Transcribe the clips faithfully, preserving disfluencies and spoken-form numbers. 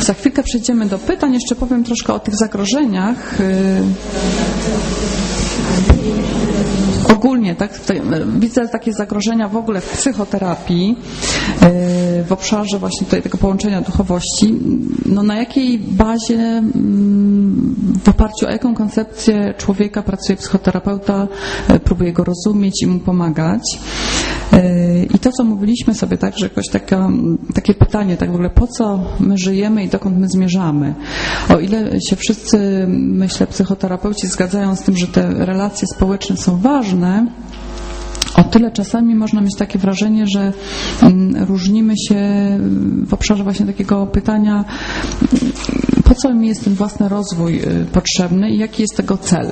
Za chwilkę przejdziemy do pytań. Jeszcze powiem troszkę o tych zagrożeniach. Ogólnie, tak, widzę takie zagrożenia w ogóle w psychoterapii, w obszarze właśnie tutaj tego połączenia duchowości. No na jakiej bazie, w oparciu o jaką koncepcję człowieka pracuje psychoterapeuta, próbuje go rozumieć i mu pomagać. I to, co mówiliśmy sobie, tak, że jakoś taka, takie pytanie, tak w ogóle, po co my żyjemy i dokąd my zmierzamy? O ile się wszyscy, myślę, psychoterapeuci zgadzają z tym, że te relacje społeczne są ważne, o tyle czasami można mieć takie wrażenie, że różnimy się w obszarze właśnie takiego pytania, po co mi jest ten własny rozwój potrzebny i jaki jest tego cel?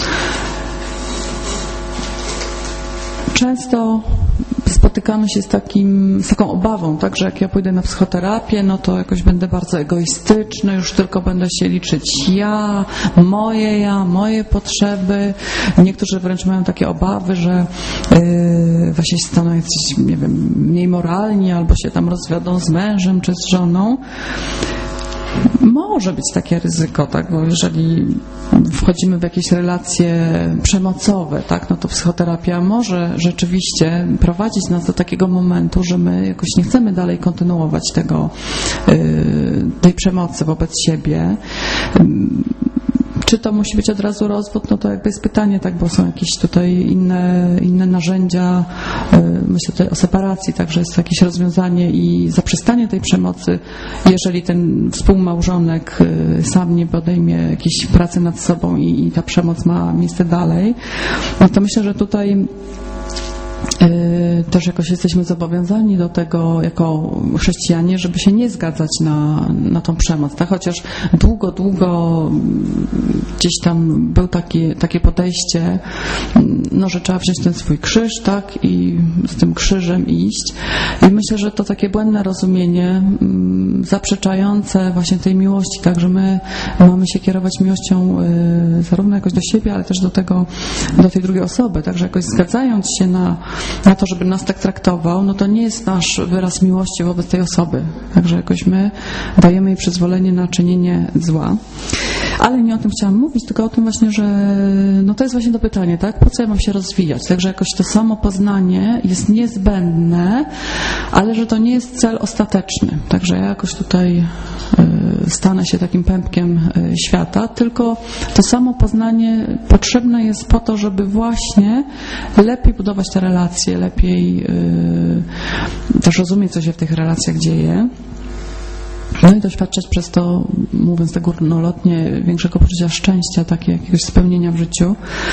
Często spotykamy się z, takim, z taką obawą, tak, że jak ja pójdę na psychoterapię, no to jakoś będę bardzo egoistyczny, już tylko będę się liczyć ja, moje ja, moje potrzeby. Niektórzy wręcz mają takie obawy, że yy, właśnie staną jacyś, nie wiem, mniej moralni, albo się tam rozwiodą z mężem czy z żoną. Może być takie ryzyko, tak, bo jeżeli wchodzimy w jakieś relacje przemocowe, tak, no to psychoterapia może rzeczywiście prowadzić nas do takiego momentu, że my jakoś nie chcemy dalej kontynuować tego, tej przemocy wobec siebie. Czy to musi być od razu rozwód? No to jakby jest pytanie, tak, bo są jakieś tutaj inne, inne narzędzia, myślę tutaj o separacji, także jest jakieś rozwiązanie i zaprzestanie tej przemocy, jeżeli ten współmałżonek sam nie podejmie jakiejś pracy nad sobą i, i ta przemoc ma miejsce dalej, no to myślę, że tutaj też jakoś jesteśmy zobowiązani do tego jako chrześcijanie, żeby się nie zgadzać na, na tą przemoc, tak? Chociaż długo, długo gdzieś tam był takie, takie podejście, no, że trzeba wziąć ten swój krzyż, tak? I z tym krzyżem iść. I myślę, że to takie błędne rozumienie zaprzeczające właśnie tej miłości, tak? Że my mamy się kierować miłością zarówno jakoś do siebie, ale też do tego, do tej drugiej osoby, także jakoś zgadzając się na na to, żeby nas tak traktował, no to nie jest nasz wyraz miłości wobec tej osoby. Także jakoś my dajemy jej przyzwolenie na czynienie zła. Ale nie o tym chciałam mówić, tylko o tym właśnie, że no to jest właśnie to pytanie, tak? Po co ja mam się rozwijać? Także jakoś to samo poznanie jest niezbędne, ale że to nie jest cel ostateczny. Także ja jakoś tutaj stanę się takim pępkiem świata, tylko to samo poznanie potrzebne jest po to, żeby właśnie lepiej budować te relacje, lepiej też rozumieć, co się w tych relacjach dzieje. No i doświadczać przez to, mówiąc tak górnolotnie, większego poczucia szczęścia, takie jakiegoś spełnienia w życiu.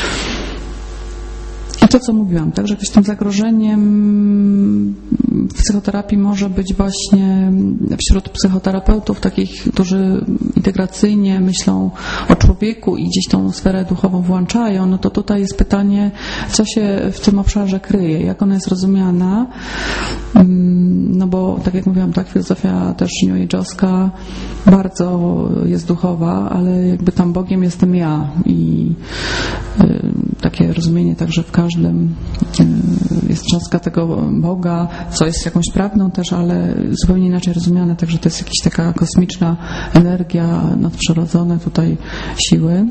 I to, co mówiłam, tak, że jakimś tym zagrożeniem w psychoterapii może być właśnie wśród psychoterapeutów takich, którzy integracyjnie myślą o człowieku i gdzieś tą sferę duchową włączają, no to tutaj jest pytanie, co się w tym obszarze kryje, jak ona jest rozumiana, no bo tak jak mówiłam, tak, filozofia też new age'owska bardzo jest duchowa, ale jakby tam Bogiem jestem ja i takie rozumienie także w każdym jest cząstka tego Boga, co jest jakąś prawdą też, ale zupełnie inaczej rozumiane, także to jest jakaś taka kosmiczna energia, nadprzyrodzone tutaj siły.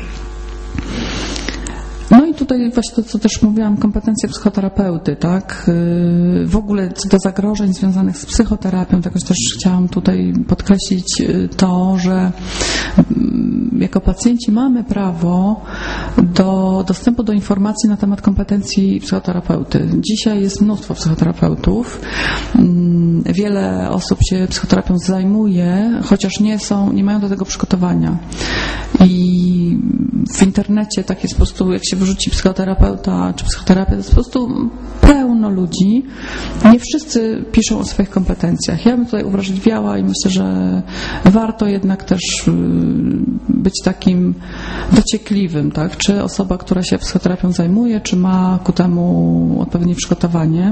No i tutaj właśnie to, co też mówiłam, kompetencje psychoterapeuty, tak? W ogóle co do zagrożeń związanych z psychoterapią, tak też chciałam tutaj podkreślić to, że jako pacjenci mamy prawo do dostępu do informacji na temat kompetencji psychoterapeuty. Dzisiaj jest mnóstwo psychoterapeutów. Wiele osób się psychoterapią zajmuje, chociaż nie są, nie mają do tego przygotowania. I w internecie tak jest po prostu, jak się wyrzuci psychoterapeuta czy psychoterapia, to jest po prostu pełno ludzi. Nie wszyscy piszą o swoich kompetencjach. Ja bym tutaj uwrażliwiała i myślę, że warto jednak też być takim dociekliwym, tak? Czy osoba, która się psychoterapią zajmuje, czy ma ku temu odpowiednie przygotowanie.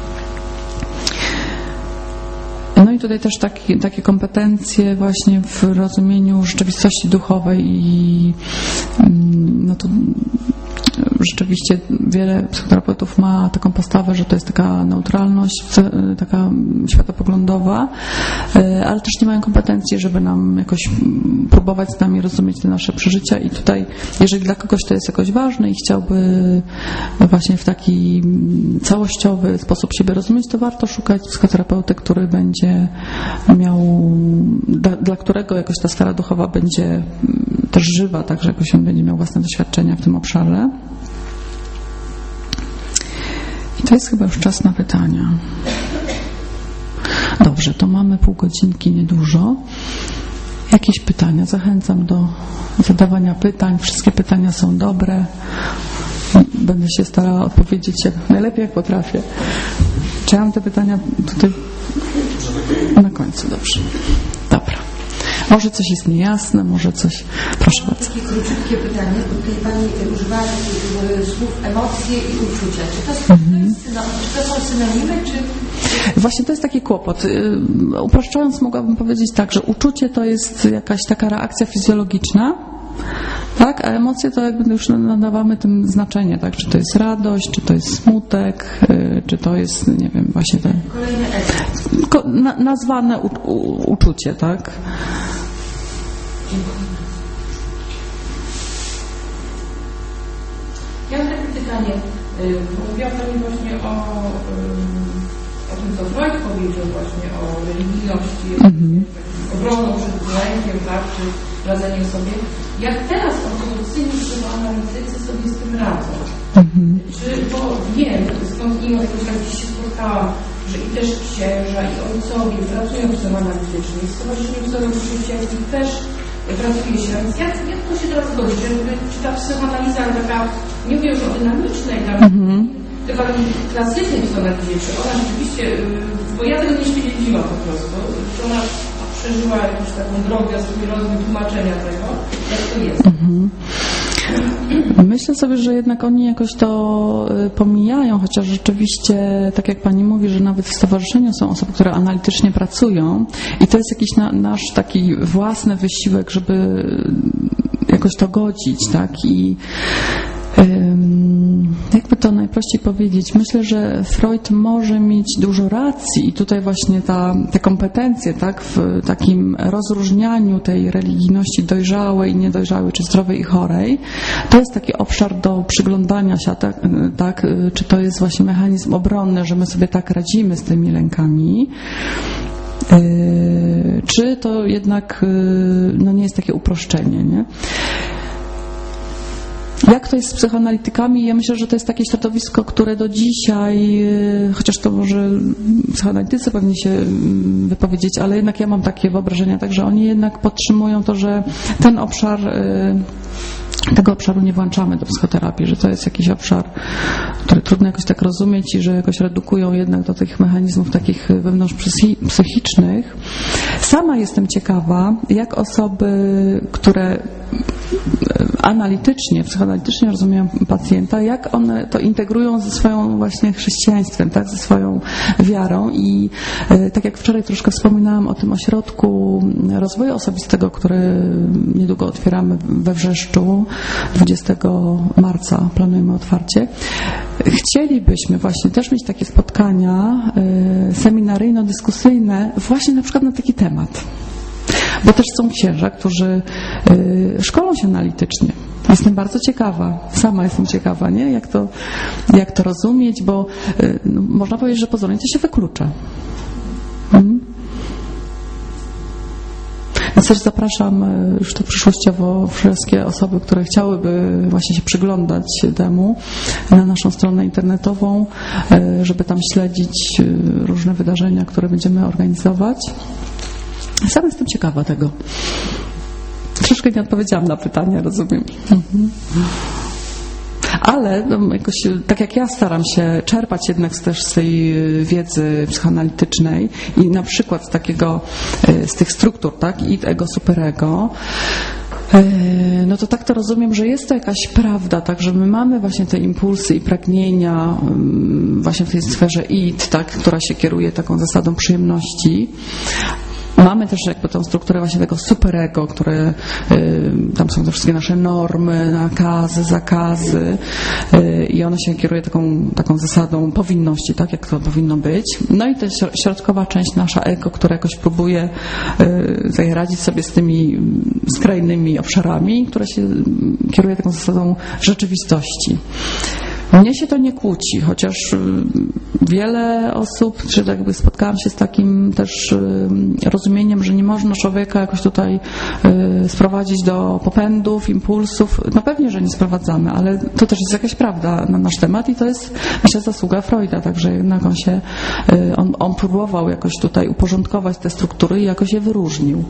No i tutaj też taki, takie kompetencje właśnie w rozumieniu rzeczywistości duchowej i no to rzeczywiście wiele psychoterapeutów ma taką postawę, że to jest taka neutralność, taka światopoglądowa, ale też nie mają kompetencji, żeby nam jakoś próbować z nami rozumieć te nasze przeżycia i tutaj, jeżeli dla kogoś to jest jakoś ważne i chciałby właśnie w taki całościowy sposób siebie rozumieć, to warto szukać psychoterapeuty, który będzie miał, dla, dla którego jakoś ta sfera duchowa będzie też żywa, tak, że jakoś on będzie miał własne doświadczenia w tym obszarze. I to jest chyba już czas na pytania. Dobrze, to mamy pół godzinki, niedużo. Jakieś pytania? Zachęcam do zadawania pytań. Wszystkie pytania są dobre. Będę się starała odpowiedzieć jak najlepiej, jak potrafię. Czy ja mam te pytania tutaj na końcu? Dobrze. Dobra. Może coś jest niejasne, może coś... Proszę bardzo. Takie króciutkie pytanie, bo tutaj Pani używała słów emocje i uczucia. Czy to, są, mhm. czy to są synonimy, czy... Właśnie to jest taki kłopot. Upraszczając, mogłabym powiedzieć tak, że uczucie to jest jakaś taka reakcja fizjologiczna, tak, a emocje to jakby już nadawamy tym znaczenie, tak, czy to jest radość, czy to jest smutek, czy to jest, nie wiem, właśnie te na, nazwane u, u, uczucie, tak. Ja mam takie pytanie, bo mówiła Pani właśnie o, o tym, co Freud powiedział właśnie o religijności, mm-hmm. obroną przed lękiem, tak, czy radzeniem sobie. Jak teraz ortodoksyjni psychoanalitycy sobie z tym radzą? Mm-hmm. Czy, bo wiem, skąd im jakoś tak gdzieś się spotkałam, że i też księża, i ojcowie pracują psychoanalitycznie, i Stowarzyszenie Wzorów Chrześcijańskich też pracuje się. Więc jak, jak to się teraz godzi? Że czy ta psychoanaliza taka, nie mówię już o dynamicznej, tam, mm-hmm. tylko klasycznej psychoanalizie, czy ona rzeczywiście, bo ja tego nie śledziłam po prostu, czy ona przeżyła jakąś taką drogę, swój rozwój tłumaczenia tego, jak to jest. Mhm. Myślę sobie, że jednak oni jakoś to pomijają, chociaż rzeczywiście, tak jak Pani mówi, że nawet w stowarzyszeniu są osoby, które analitycznie pracują i to jest jakiś na, nasz taki własny wysiłek, żeby jakoś to godzić, tak, i jakby to najprościej powiedzieć, myślę, że Freud może mieć dużo racji i tutaj właśnie ta, te kompetencje, tak, w takim rozróżnianiu tej religijności dojrzałej, niedojrzałej, czy zdrowej i chorej, to jest taki obszar do przyglądania się, tak, tak, czy to jest właśnie mechanizm obronny, że my sobie tak radzimy z tymi lękami, czy to jednak no, nie jest takie uproszczenie, nie? Jak to jest z psychoanalitykami? Ja myślę, że to jest takie środowisko, które do dzisiaj, chociaż to może psychoanalitycy powinni się wypowiedzieć, ale jednak ja mam takie wyobrażenia, także oni jednak podtrzymują to, że ten obszar, tego obszaru nie włączamy do psychoterapii, że to jest jakiś obszar, który trudno jakoś tak rozumieć i że jakoś redukują jednak do tych mechanizmów takich wewnątrzpsychicznych. Sama jestem ciekawa, jak osoby, które analitycznie, psychoanalitycznie rozumieją pacjenta, jak one to integrują ze swoją właśnie chrześcijaństwem, tak, ze swoją wiarą i tak jak wczoraj troszkę wspominałam o tym ośrodku rozwoju osobistego, który niedługo otwieramy we Wrzeszczu, dwudziestego marca planujemy otwarcie. Chcielibyśmy właśnie też mieć takie spotkania seminaryjno-dyskusyjne właśnie na przykład na taki temat. Bo też są księża, którzy y, szkolą się analitycznie. Jestem bardzo ciekawa, sama jestem ciekawa, nie? Jak to, jak to rozumieć, bo y, no, można powiedzieć, że pozornie to się wyklucza. Hmm? Więc też zapraszam już to przyszłościowo wszystkie osoby, które chciałyby właśnie się przyglądać temu na naszą stronę internetową, żeby tam śledzić różne wydarzenia, które będziemy organizować. Sam jestem ciekawa tego. Troszkę nie odpowiedziałam na pytanie, rozumiem. Mhm. Ale no, jakoś, tak jak ja staram się czerpać jednak też z tej wiedzy psychoanalitycznej i na przykład z takiego, z tych struktur, tak, i ego, superego, no to tak to rozumiem, że jest to jakaś prawda, tak, że my mamy właśnie te impulsy i pragnienia właśnie w tej sferze id, tak, która się kieruje taką zasadą przyjemności. Mamy też jakby tą strukturę właśnie tego superego, które y, tam są te wszystkie nasze normy, nakazy, zakazy y, i ona się kieruje taką, taką zasadą powinności, tak jak to powinno być. No i ta środkowa część, nasza ego, która jakoś próbuje y, radzić sobie z tymi skrajnymi obszarami, która się kieruje taką zasadą rzeczywistości. Mnie się to nie kłóci, chociaż wiele osób, czy jakby spotkałam się z takim też rozumieniem, że nie można człowieka jakoś tutaj sprowadzić do popędów, impulsów. No pewnie, że nie sprowadzamy, ale to też jest jakaś prawda na nasz temat i to jest myślę zasługa Freuda, także jednak on się, on, on próbował jakoś tutaj uporządkować te struktury i jakoś je wyróżnił.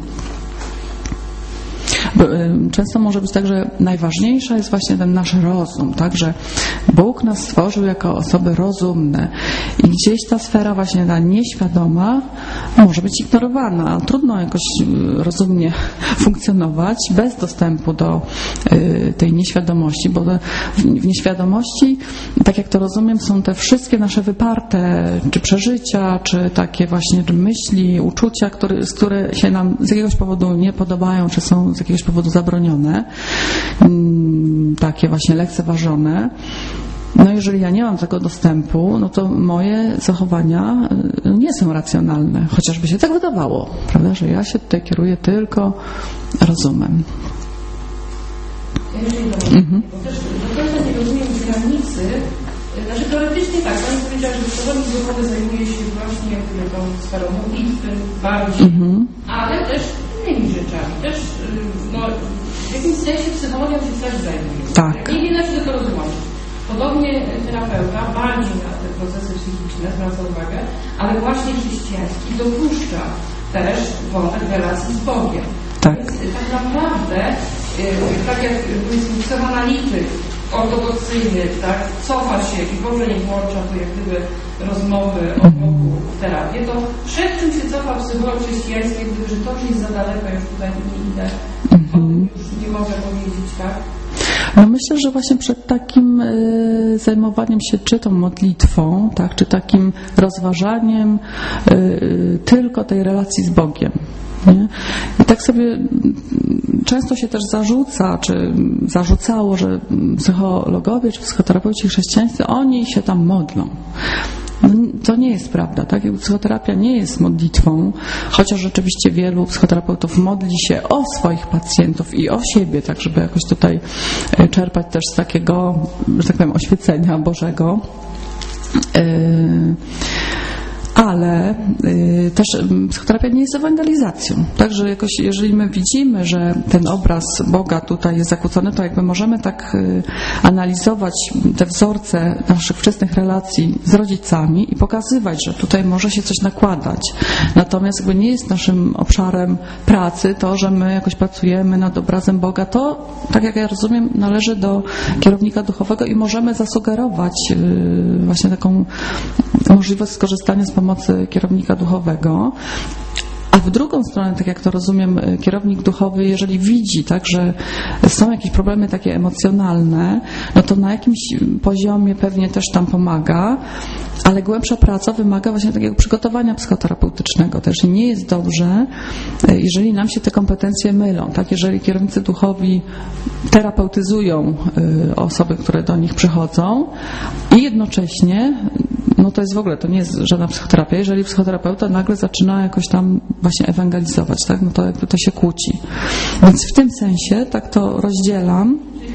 Często może być tak, że najważniejsza jest właśnie ten nasz rozum, tak, że Bóg nas stworzył jako osoby rozumne i gdzieś ta sfera właśnie ta nieświadoma może być ignorowana. Trudno jakoś rozumnie funkcjonować bez dostępu do tej nieświadomości, bo w nieświadomości, tak jak to rozumiem, są te wszystkie nasze wyparte czy przeżycia, czy takie właśnie myśli, uczucia, które, które się nam z jakiegoś powodu nie podobają, czy są z jakiegoś powodu zabronione, takie właśnie lekceważone. No jeżeli ja nie mam tego dostępu, no to moje zachowania nie są racjonalne, chociażby się tak wydawało, prawda, że ja się tutaj kieruję tylko rozumem. Ja jeżeli mhm. bo też do końca nie rozumiem granicy, znaczy teoretycznie tak, pani powiedziała, że przewodnik duchowy zajmuje się właśnie tą sferą modlitwy bardziej, mhm. ale też innymi rzeczami, też no, w jakimś sensie psychologią się też zajmuje. Tak. Nie wiem, jak się do tego rozłączyć. Podobnie terapeuta bardziej na te procesy psychiczne zwraca uwagę, ale właśnie chrześcijański dopuszcza też wątek relacji z Bogiem. Tak. Więc tak naprawdę, tak jak powiedzmy psychoanalityk ortodoksyjny, tak, cofa się i w ogóle nie włącza tu jak gdyby rozmowy o Bogu w terapię, to przed czym się cofa psycholog chrześcijański, jak gdyby, że to już jest za daleko, już tutaj nie idę, mm-hmm. już nie mogę powiedzieć, tak? No myślę, że właśnie przed takim y, zajmowaniem się czy tą modlitwą, tak, czy takim rozważaniem y, tylko tej relacji z Bogiem. Nie? I tak sobie często się też zarzuca, czy zarzucało, że psychologowie, czy psychoterapeuci chrześcijańscy, oni się tam modlą. No, to nie jest prawda, tak? Psychoterapia nie jest modlitwą, chociaż rzeczywiście wielu psychoterapeutów modli się o swoich pacjentów i o siebie, tak żeby jakoś tutaj czerpać też z takiego, że tak powiem, oświecenia Bożego. Yy... Ale y, też y, psychoterapia nie jest ewangelizacją. Także jakoś, jeżeli my widzimy, że ten obraz Boga tutaj jest zakłócony, to jakby możemy tak y, analizować te wzorce naszych wczesnych relacji z rodzicami i pokazywać, że tutaj może się coś nakładać. Natomiast jakby nie jest naszym obszarem pracy to, że my jakoś pracujemy nad obrazem Boga. To, tak jak ja rozumiem, należy do kierownika duchowego i możemy zasugerować y, właśnie taką możliwość skorzystania z pomocy kierownika duchowego. A w drugą stronę, tak jak to rozumiem, kierownik duchowy, jeżeli widzi, tak, że są jakieś problemy takie emocjonalne, no to na jakimś poziomie pewnie też tam pomaga, ale głębsza praca wymaga właśnie takiego przygotowania psychoterapeutycznego. Też nie jest dobrze, jeżeli nam się te kompetencje mylą. Tak? Jeżeli kierownicy duchowi terapeutyzują osoby, które do nich przychodzą i jednocześnie, no to jest w ogóle, to nie jest żadna psychoterapia, jeżeli psychoterapeuta nagle zaczyna jakoś tam właśnie ewangelizować, tak? No to jakby to się kłóci. Więc w tym sensie tak to rozdzielam.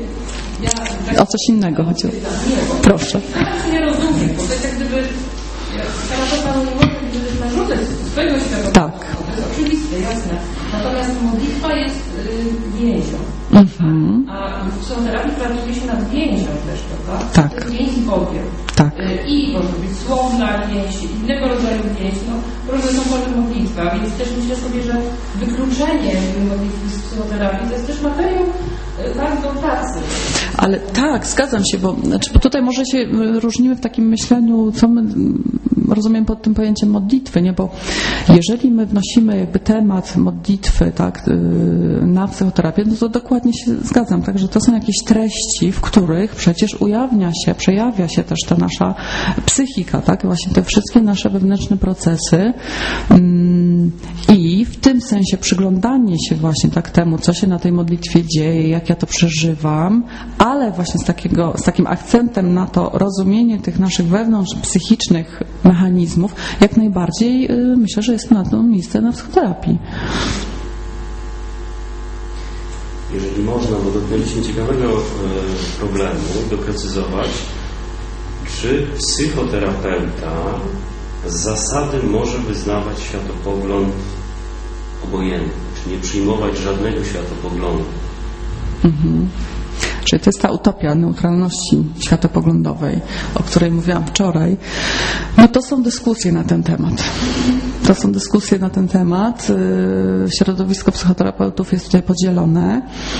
O coś innego chodziło. Proszę. Nie rozumiem, bo to jest jak gdyby terapeuta nie może narzucać swojego świata. Tak. To jest oczywiste, jasne. Natomiast modlitwa jest y, więzią. Mhm. A w psychoterapii pracuje się nad więzią też, prawda? Tak. To jest więź z Bogiem. Tak. Y, I może być słowna więź, innego rodzaju więź. No, różne są formy modlitwa, więc też myślę sobie, że wykluczenie modlitwy z psychoterapii to jest też materiał tak do pracy. Ale tak, zgadzam się, bo, znaczy, bo tutaj może się różnimy w takim myśleniu, co my rozumiem pod tym pojęciem modlitwy, nie? Bo jeżeli my wnosimy jakby temat modlitwy, tak, na psychoterapię, no to dokładnie się zgadzam, tak, że to są jakieś treści, w których przecież ujawnia się, przejawia się też ta nasza psychika, tak, właśnie te wszystkie nasze wewnętrzne procesy i w tym sensie przyglądanie się właśnie tak temu, co się na tej modlitwie dzieje, jak ja to przeżywam, ale właśnie z, takiego, z takim akcentem na to rozumienie tych naszych wewnątrz psychicznych mechanizmów, jak najbardziej y, myślę, że jest na to miejsce na psychoterapii. Jeżeli można, bo dotknęliśmy ciekawego e, problemu, doprecyzować, czy psychoterapeuta z zasady może wyznawać światopogląd obojętny, czy nie przyjmować żadnego światopoglądu. Mhm. Czyli to jest ta utopia neutralności światopoglądowej, o której mówiłam wczoraj. No to są dyskusje na ten temat. To są dyskusje na ten temat. Środowisko psychoterapeutów jest tutaj podzielone.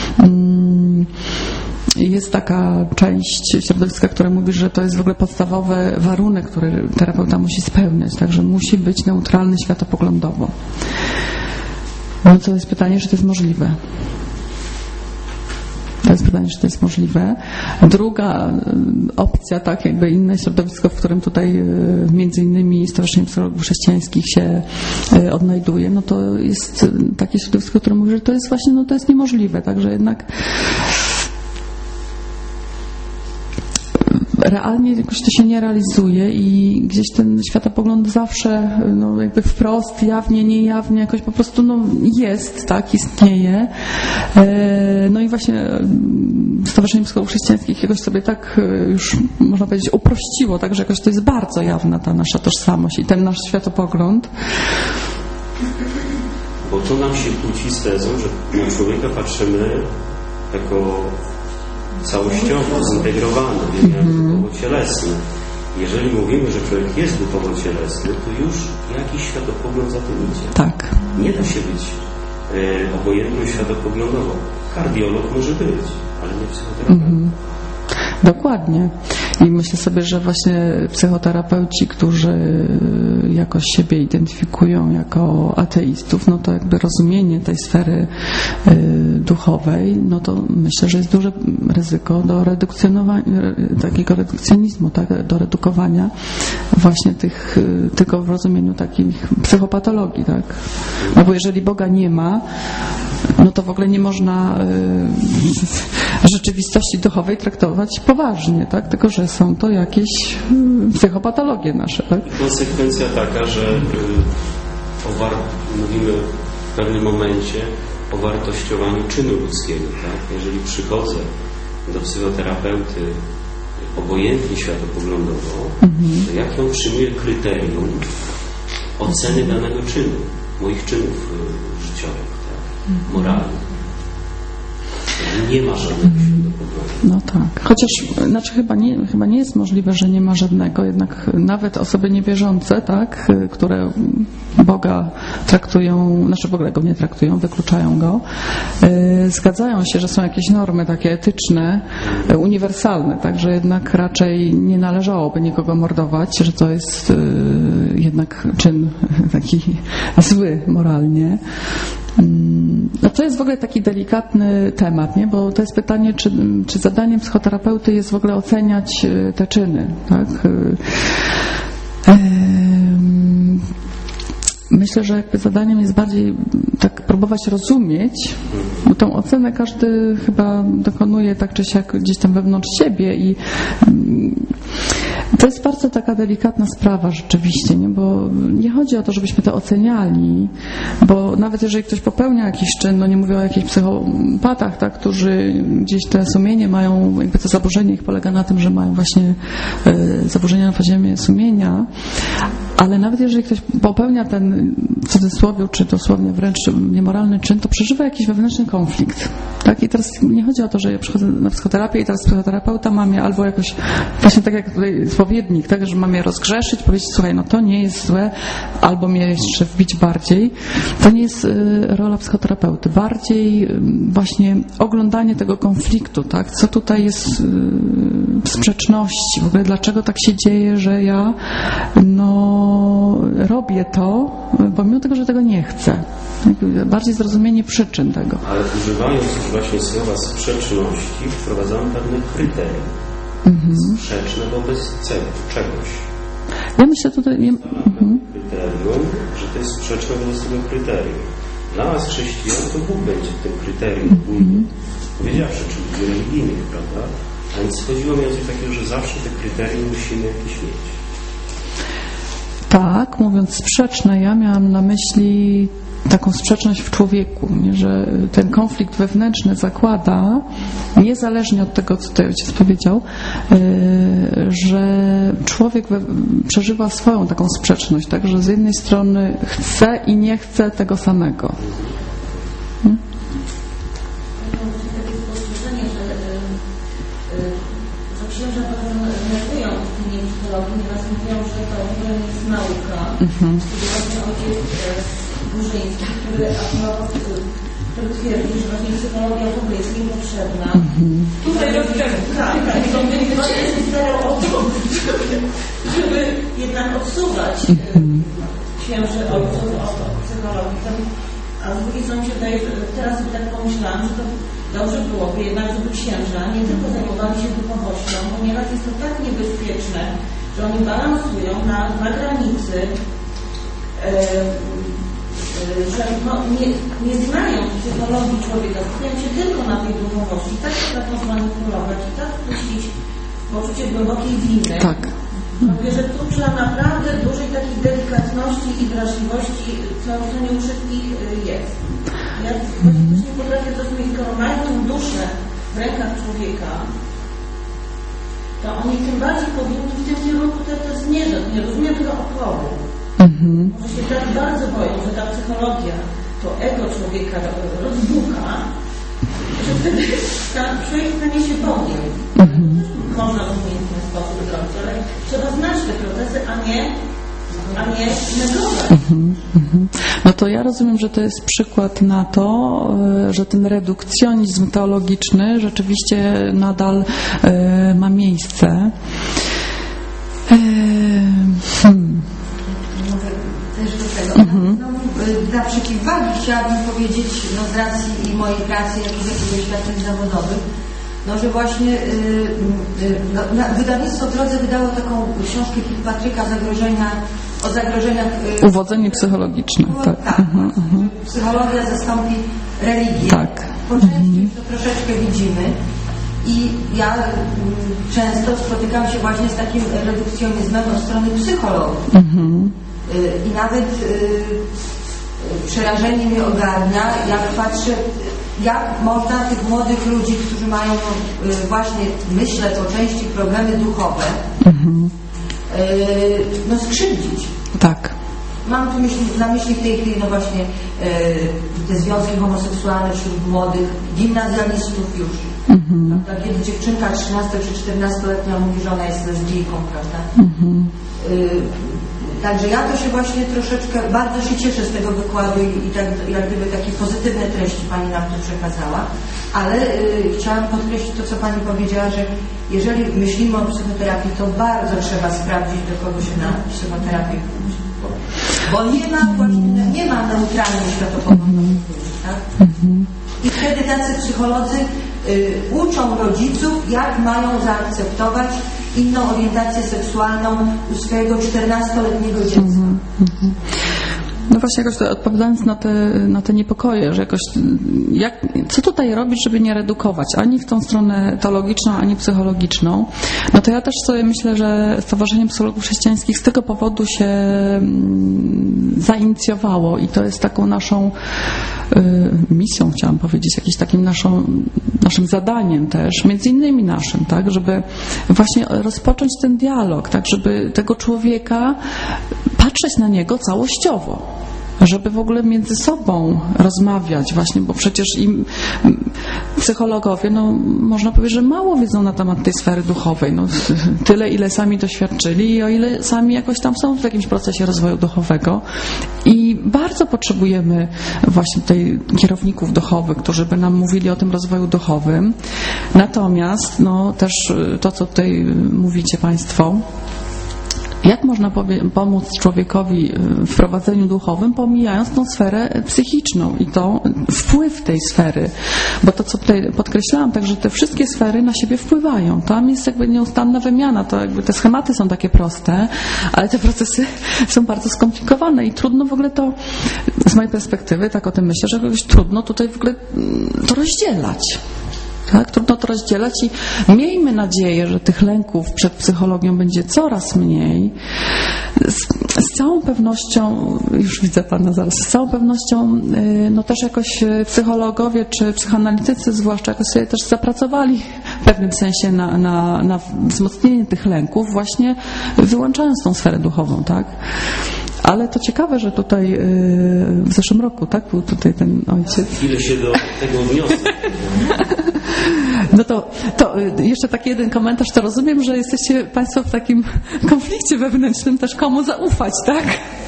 Jest taka część środowiska, która mówi, że to jest w ogóle podstawowy warunek, który terapeuta musi spełniać, także musi być neutralny światopoglądowo. No to jest pytanie, czy to jest możliwe. To jest pytanie, czy to jest możliwe. Druga opcja, tak jakby inne środowisko, w którym tutaj między innymi Stowarzyszenie Psychologów Chrześcijańskich się odnajduje, no to jest takie środowisko, które mówi, że to jest właśnie, no to jest niemożliwe, także jednak realnie jakoś to się nie realizuje i gdzieś ten światopogląd zawsze no, jakby wprost, jawnie, niejawnie jakoś po prostu no, jest, tak, istnieje. No i właśnie Stowarzyszenie Psychologów Chrześcijańskich jakoś sobie tak już można powiedzieć uprościło, tak, że jakoś to jest bardzo jawna ta nasza tożsamość i ten nasz światopogląd. Bo to nam się kłóci z tezą, że na człowieka patrzymy jako całościowo, zintegrowany, mm-hmm. duchowo-cielesny. Jeżeli mówimy, że człowiek jest duchowo-cielesny, to już jakiś światopogląd za tym idzie. Tak. Nie da się być e, obojętnym światopoglądowo. Kardiolog może być, ale nie psychoterapeuta. Mm-hmm. Dokładnie. I myślę sobie, że właśnie psychoterapeuci, którzy jakoś siebie identyfikują jako ateistów, no to jakby rozumienie tej sfery y, duchowej, no to myślę, że jest duże ryzyko do redukcjonowania, takiego redukcjonizmu, tak, do redukowania właśnie tych, y, tylko w rozumieniu takich psychopatologii, tak. No bo jeżeli Boga nie ma, no to w ogóle nie można y, rzeczywistości duchowej traktować poważnie, tak? Tylko że są to jakieś psychopatologie nasze, tak? Konsekwencja taka, że y, o war- mówimy w pewnym momencie o wartościowaniu czynu ludzkiego, tak? Jeżeli przychodzę do psychoterapeuty obojętnie światopoglądowo, mhm. to jak ją przyjmuję kryterium oceny danego czynu, moich czynów y, życiowych, tak? Mhm. Moralnych. Nie ma żadnego światopoglądu. No tak. Chociaż, znaczy chyba nie, chyba nie jest możliwe, że nie ma żadnego, jednak nawet osoby niewierzące, tak, które Boga traktują, znaczy w ogóle go nie traktują, wykluczają go, yy, zgadzają się, że są jakieś normy takie etyczne, yy, uniwersalne, tak, że jednak raczej nie należałoby nikogo mordować, że to jest yy, jednak czyn taki zły moralnie. No to jest w ogóle taki delikatny temat, nie? Bo to jest pytanie, czy, czy zadaniem psychoterapeuty jest w ogóle oceniać te czyny, tak? Myślę, że jakby zadaniem jest bardziej tak próbować rozumieć, bo tą ocenę każdy chyba dokonuje tak czy siak gdzieś tam wewnątrz siebie i to jest bardzo taka delikatna sprawa rzeczywiście, nie? Bo nie chodzi o to, żebyśmy to oceniali, bo nawet jeżeli ktoś popełnia jakiś czyn, no nie mówię o jakichś psychopatach, tak, którzy gdzieś te sumienie mają, jakby to zaburzenie ich polega na tym, że mają właśnie y, zaburzenia na poziomie sumienia, ale nawet jeżeli ktoś popełnia ten w cudzysłowie, czy dosłownie wręcz niemoralny czyn, to przeżywa jakiś wewnętrzny konflikt. Tak? I teraz nie chodzi o to, że ja przychodzę na psychoterapię i teraz psychoterapeuta mam je albo jakoś, właśnie tak jak tutaj spowiednik, tak, że mam je rozgrzeszyć, powiedzieć, słuchaj, no to nie jest złe, albo mnie jeszcze wbić bardziej. To nie jest y, rola psychoterapeuty. Bardziej y, właśnie oglądanie tego konfliktu, tak? Co tutaj jest y, w sprzeczności, w ogóle dlaczego tak się dzieje, że ja no robię to, pomimo tego, że tego nie chcę. Bardziej zrozumienie przyczyn tego. Ale używając właśnie słowa sprzeczności, wprowadzamy pewne kryterium. Mhm. Sprzeczne wobec celu, czegoś. Ja myślę tutaj... Nie... Mhm. kryterium, że to jest sprzeczne wobec tego kryterium. Dla nas chrześcijan to Bóg będzie tym kryterium ogólnie powiedziawszy, czyli religijnych, prawda? A więc chodziło mi o coś takiego, że zawsze te kryterium musimy jakieś mieć. Tak, mówiąc sprzeczne, ja miałam na myśli taką sprzeczność w człowieku, nie? Że ten konflikt wewnętrzny zakłada, niezależnie od tego, co tutaj ojciec powiedział, yy, że człowiek we, przeżywa swoją taką sprzeczność, tak? Że z jednej strony chce i nie chce tego samego. Hmm? Takie spostrzeżenie, że, że księża negują istnienie psychologii, nieraz mówią, że to w ogóle nie jest nauka. Mhm. Właśnie ojciec Burzyński, który, który twierdzi, że właśnie psychologia w ogóle jest niepotrzebna. Mhm. Tutaj rozdzielmy. Tak, tak. I on się starał o to, żeby jednak odsuwać księży ojców od psychologii. A z drugiej strony się wydaje, że teraz sobie tak pomyślałam, że to dobrze byłoby jednak, żeby księża nie tylko zajmowali się duchowością, bo nieraz jest to tak niebezpieczne, że oni balansują na, na granicy, e, e, że no, nie, nie znają psychologii człowieka, skupiają się tylko na tej duchowości, tak potrafią zmanipulować i tak wpuścić w poczucie głębokiej winy. Tak. Mówię, że tu trzeba naprawdę dużej takiej delikatności i wrażliwości, co, co nie u wszystkich jest. Ja właśnie też nie potrafię zrozumieć, skoro mają tę duszę w rękach człowieka, to oni tym bardziej powinni w tym kierunku też te zmierzać. Nie rozumiem tego oporu. Mhm. Może się tak bardzo boją, że ta psychologia to ego człowieka rozbucha, że wtedy ta człowiek stanie się Bogiem. Mhm. Można w umiejętny sposób zrobić, ale trzeba znać te procesy, a nie, a nie negować. Mhm, mhm. No to ja rozumiem, że to jest przykład na to, że ten redukcjonizm teologiczny rzeczywiście nadal e, ma miejsce. E, hmm. Może też do tego. Mhm. No, dla przeciwwagi chciałabym powiedzieć, no z racji i mojej pracy, jak i takich doświadczeń zawodowych, no, że właśnie y, y, no, na, wydawnictwo w drodze wydało taką książkę Kilpatryka zagrożenia, o zagrożeniach... Y, Uwodzenie psychologiczne. No, tak. tak mhm, mhm. Psychologia zastąpi religię. Tak. Po części mhm. to troszeczkę widzimy. I ja y, często spotykam się właśnie z takim redukcjonizmem od strony psychologii. Mhm. Y, I nawet y, przerażenie mnie ogarnia, jak patrzę, jak można tych młodych ludzi, którzy mają no, właśnie, myślę, po części problemy duchowe, mhm. yy, no skrzywdzić. Tak. Mam tu myśli, na myśli w tej chwili no właśnie yy, te związki homoseksualne wśród młodych, gimnazjalistów już. Mhm. Prawda? Kiedy dziewczynka trzynasto czy czternastoletnia mówi, że ona jest lesbijką, prawda? Mhm. Yy, Także ja to się właśnie troszeczkę, bardzo się cieszę z tego wykładu i, i tak, jak gdyby takie pozytywne treści Pani nam tu przekazała, ale y, chciałam podkreślić to, co Pani powiedziała, że jeżeli myślimy o psychoterapii, to bardzo trzeba sprawdzić, do kogo się na psychoterapię pójść. Bo nie ma właśnie, nie ma neutralnej światopoglądowej, tak? I wtedy tacy psycholodzy y, uczą rodziców, jak mają zaakceptować inną orientację seksualną u swojego czternastoletniego dziecka. Mm-hmm, mm-hmm. No właśnie jakoś to, odpowiadając na te, na te niepokoje, że jakoś jak, co tutaj robić, żeby nie redukować ani w tą stronę teologiczną, ani psychologiczną, no to ja też sobie myślę, że Stowarzyszenie Psychologów Chrześcijańskich z tego powodu się mm, zainicjowało i to jest taką naszą y, misją, chciałam powiedzieć, jakimś takim naszą, naszym zadaniem też, między innymi naszym, tak, żeby właśnie rozpocząć ten dialog, tak, żeby tego człowieka patrzeć na niego całościowo, żeby w ogóle między sobą rozmawiać właśnie, bo przecież im psychologowie, no można powiedzieć, że mało wiedzą na temat tej sfery duchowej, no tyle ile sami doświadczyli i o ile sami jakoś tam są w jakimś procesie rozwoju duchowego i bardzo potrzebujemy właśnie tutaj kierowników duchowych, którzy by nam mówili o tym rozwoju duchowym, natomiast no też to, co tutaj mówicie Państwo, jak można powie, pomóc człowiekowi w prowadzeniu duchowym, pomijając tą sferę psychiczną i to wpływ tej sfery. Bo to, co tutaj podkreślałam, także te wszystkie sfery na siebie wpływają. Tam jest jakby nieustanna wymiana. To jakby te schematy są takie proste, ale te procesy są bardzo skomplikowane i trudno w ogóle to, z mojej perspektywy, tak o tym myślę, że jakoś trudno tutaj w ogóle to rozdzielać. Tak? Trudno to rozdzielać i miejmy nadzieję, że tych lęków przed psychologią będzie coraz mniej. Z, z całą pewnością, już widzę Pana zaraz, z całą pewnością no też jakoś psychologowie czy psychoanalitycy zwłaszcza jakoś sobie też zapracowali w pewnym sensie na, na, na wzmocnienie tych lęków, właśnie wyłączając tą sferę duchową, tak? Ale to ciekawe, że tutaj yy, w zeszłym roku, tak, był tutaj ten ojciec. Ile się do tego wniosek. No to, to jeszcze taki jeden komentarz, to rozumiem, że jesteście Państwo w takim konflikcie wewnętrznym też komu zaufać, tak?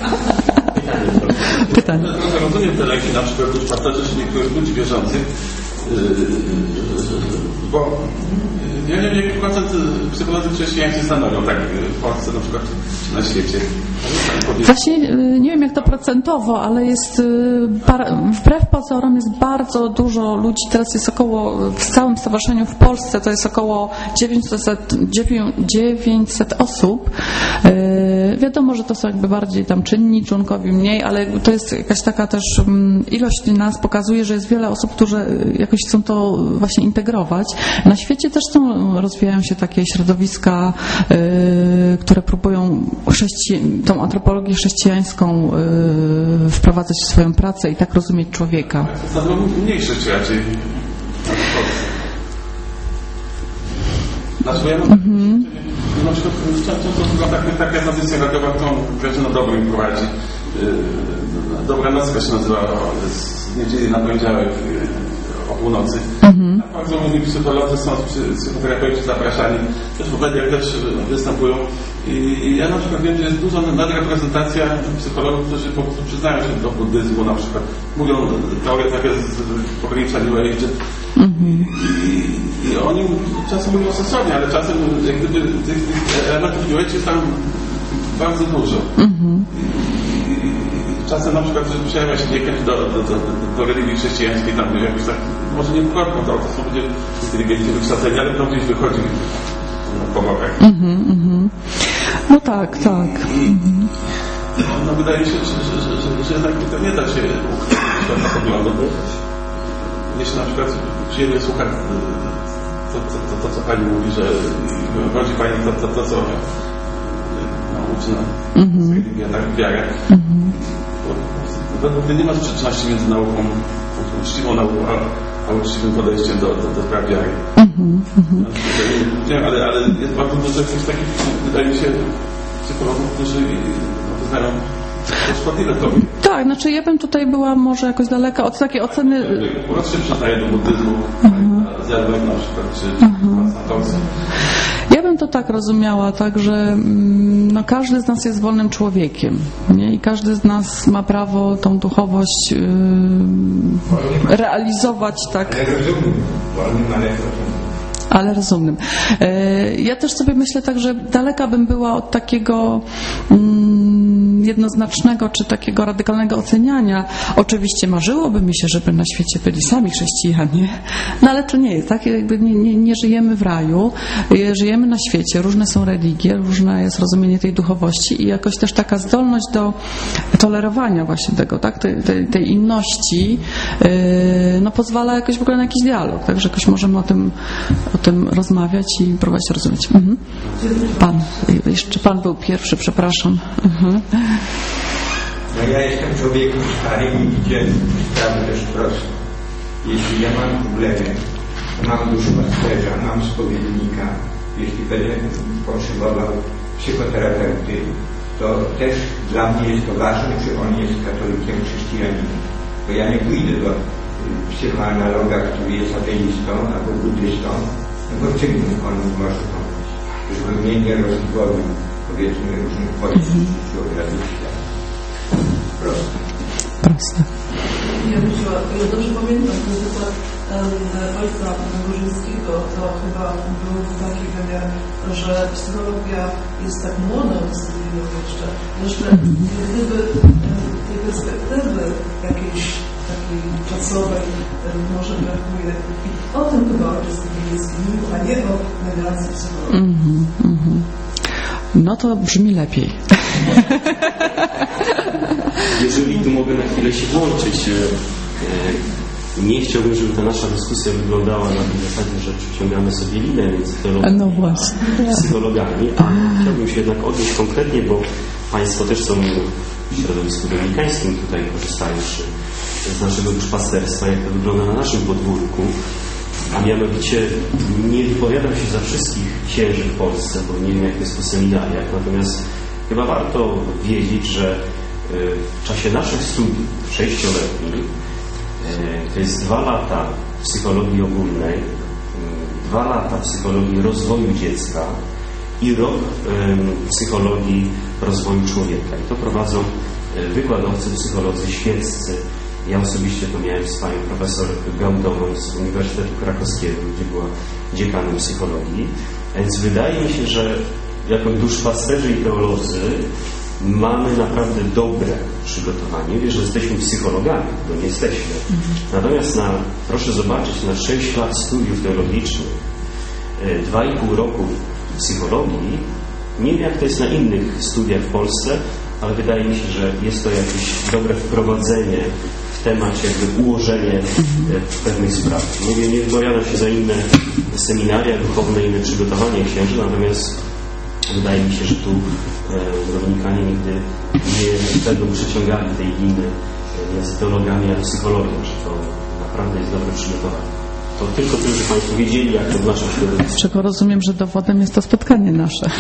Pytanie. No, rozumiem te leki na przykład już patrzę, że niektórych ludzi wierzących, yy, bo ja nie wiem, jaki procent psychologów chrześcijańscy stanowią tak w Polsce na przykład czy na świecie. Właśnie nie wiem jak to procentowo, ale jest wbrew pozorom jest bardzo dużo ludzi, teraz jest około w całym stowarzyszeniu w Polsce to jest około dziewięćset osób. Wiadomo, że to są jakby bardziej tam czynni, członkowie mniej, ale to jest jakaś taka też ilość nas pokazuje, że jest wiele osób, którzy jakoś chcą to właśnie integrować. Na świecie też są, rozwijają się takie środowiska, które próbują chrześci- tą antropologię chrześcijańską yy, wprowadzać w swoją pracę i tak rozumieć człowieka. To są mniejszość raczej. Znaczy, bo ja mam mm-hmm. na przykład często taka, taka tradycja radiowa, którą Grażyna Dobrym prowadzi. Yy, Dobra nocka się nazywa z niedzieli na poniedziałek yy, o północy. Mm-hmm. Bardzo różni psycholodzy są, psychoterapeuci zapraszani, też w mediach też występują. I ja na przykład wiem, że jest duża nadreprezentacja psychologów, którzy po prostu przyznają się do buddyzmu, na przykład mówią teorie takie z pogranicza New Age. Mm-hmm. I, I oni czasem mówią sensownie, ale czasem jak gdyby tych, tych elementów New Age jest tam bardzo dużo. Mm-hmm. I, i czasem na przykład przejawia się niechęć do, do, do, do religii chrześcijańskiej, tam jakoś tak, może nie wkładką, to, to są ludzie inteligentni, wykształceni, ale to gdzieś wychodzi po bokach. Mm-hmm, mm-hmm. No tak, tak. Mm-hmm. No wydaje się, że, że, że, że, że jednak to nie da się ukryć na poglądu. Jeśli na przykład przyjemnie słucha to, to, to, to, co Pani mówi, że rodzi Pani to, to, to co nauczy na mm-hmm. religię, tak, wiarę. Mm-hmm. Według mnie nie ma sprzeczności między nauką, uczciwą nauką, a, a uczciwym podejściem do, do, do spraw wiary. Mm-hmm. Nie wiem, ale, ale jest bardzo dużo jakichś takich, wydaje mi się, psychologów, którzy no, znają szkodliwe to. Tak, znaczy ja bym tutaj była może jakoś daleka od takiej oceny... Akurat się przyznaje do buddyzmu, uh-huh. zjadłem na przykład, czy uh-huh. Ja bym to tak rozumiała, tak, że no, każdy z nas jest wolnym człowiekiem, nie? I każdy z nas ma prawo tą duchowość yy, realizować, tak. Ale rozumiem, wolnym, ale rozumiem. Ale rozumnym. Ja też sobie myślę tak, że daleka bym była od takiego mm, jednoznacznego czy takiego radykalnego oceniania. Oczywiście marzyłoby mi się, żeby na świecie byli sami chrześcijanie, no ale to nie jest tak, jakby nie, nie, nie żyjemy w raju, żyjemy na świecie, różne są religie, różne jest rozumienie tej duchowości i jakoś też taka zdolność do tolerowania właśnie tego, tak, tej, tej, tej inności, yy, no pozwala jakoś w ogóle na jakiś dialog, tak, że jakoś możemy o tym o tym rozmawiać i próbować rozumieć. Mhm. Pan, jeszcze Pan był pierwszy, przepraszam. Mhm. No ja jestem człowiekiem starym i widzę sprawy też proste. Jeśli ja mam problemy, mam duszpasterza, mam spowiednika, jeśli będę potrzebował psychoterapeuty, to też dla mnie jest to ważne, czy on jest katolikiem, chrześcijaninem. Bo ja nie pójdę do psychoanaloga, który jest ateistą albo buddystą, no bo czym on może pomóc? Żeby mnie nie rozwodził, powiedzmy, różnych podejść mm-hmm. czy obrazu świata. Proste. Proste. Ja wróciła. Ja dobrze pamiętam ten wykład Wojtka Górzyńskiego, to chyba był taki wymiar, że psychologia jest tak młodą dyscypliną jeszcze, jeszcze gdyby tej perspektywy jakiejś takiej czasowej może brakuje. I o tym chyba ojciec Tygielski mówił, a nie o negacji psychologii. Mm-hmm, mm-hmm. No to brzmi lepiej. Jeżeli tu mogę na chwilę się włączyć, nie chciałbym, żeby ta nasza dyskusja wyglądała na tej zasadzie, że przyciągamy sobie linę między teologią no właśnie. a psychologami, a chciałbym się jednak odnieść konkretnie, bo Państwo też są w środowisku dominikańskim tutaj korzystają z naszego duszpasterstwa, jak to wygląda na naszym podwórku. A mianowicie nie wypowiadam się za wszystkich księży w Polsce, bo nie wiem, jak to jest po seminariach. Natomiast chyba warto wiedzieć, że w czasie naszych studiów sześcioletnich, to jest dwa lata psychologii ogólnej, dwa lata psychologii rozwoju dziecka i rok psychologii rozwoju człowieka. I to prowadzą wykładowcy, psycholodzy świeccy. Ja osobiście to miałem z panią profesor Gałdową z Uniwersytetu Krakowskiego, gdzie była dziekanem psychologii. Więc wydaje mi się, że jako duszpasterzy i teolodzy mamy naprawdę dobre przygotowanie. Wiesz, że jesteśmy psychologami, bo nie jesteśmy. Natomiast na, proszę zobaczyć, na sześć lat studiów teologicznych, dwa i pół roku psychologii, nie wiem, jak to jest na innych studiach w Polsce, ale wydaje mi się, że jest to jakieś dobre wprowadzenie w temat, jakby ułożenie pewnych spraw. Nie wiem, nie wypowiadam się za inne seminaria duchowne, inne przygotowanie księży, natomiast wydaje mi się, że tu e, Dominikanie nigdy nie będą przeciągali tej liny między teologami a psychologią, że to naprawdę jest dobre przygotowanie. To tylko tym, że Państwo wiedzieli, jak to w naszym środowisku. Czego rozumiem, że dowodem jest to spotkanie nasze.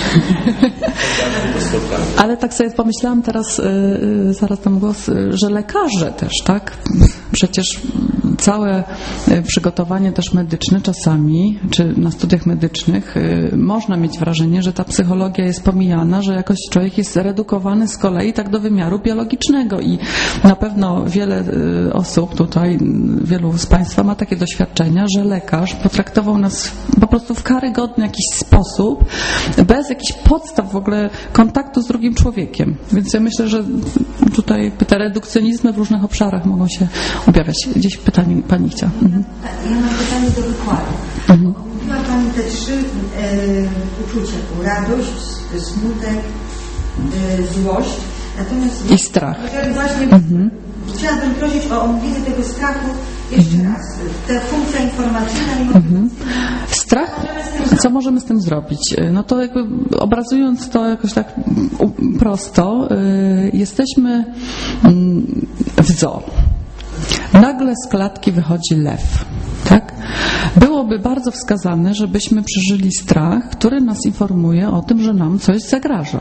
Ale tak sobie pomyślałam teraz, yy, zaraz tam głos, yy, że lekarze też, tak? Przecież całe przygotowanie też medyczne czasami, czy na studiach medycznych, yy, można mieć wrażenie, że ta psychologia jest pomijana, że jakoś człowiek jest redukowany z kolei tak do wymiaru biologicznego i na pewno wiele yy, osób tutaj, wielu z Państwa ma takie doświadczenia, że lekarz potraktował nas po prostu w karygodny jakiś sposób, bez jakichś podstaw w ogóle kontaktu z drugim człowiekiem. Więc ja myślę, że tutaj te redukcjonizmy w różnych obszarach mogą się objawiać. Gdzieś pytanie Pani chciała. Mhm. Ja mam pytanie do wykładu. Mhm. Mówiła Pani te trzy e, uczucia. Radość, smutek, e, złość. Natomiast i strach. Właśnie mhm. chciałabym prosić o omówienie tego strachu jeszcze mhm. raz. Te funkcja informacyjna i mhm. Strach? Co możemy z tym zrobić? No to jakby obrazując to jakoś tak prosto, yy, jesteśmy yy, w zoo. Nagle z klatki wychodzi lew. Tak? Byłoby bardzo wskazane, żebyśmy przeżyli strach, który nas informuje o tym, że nam coś zagraża.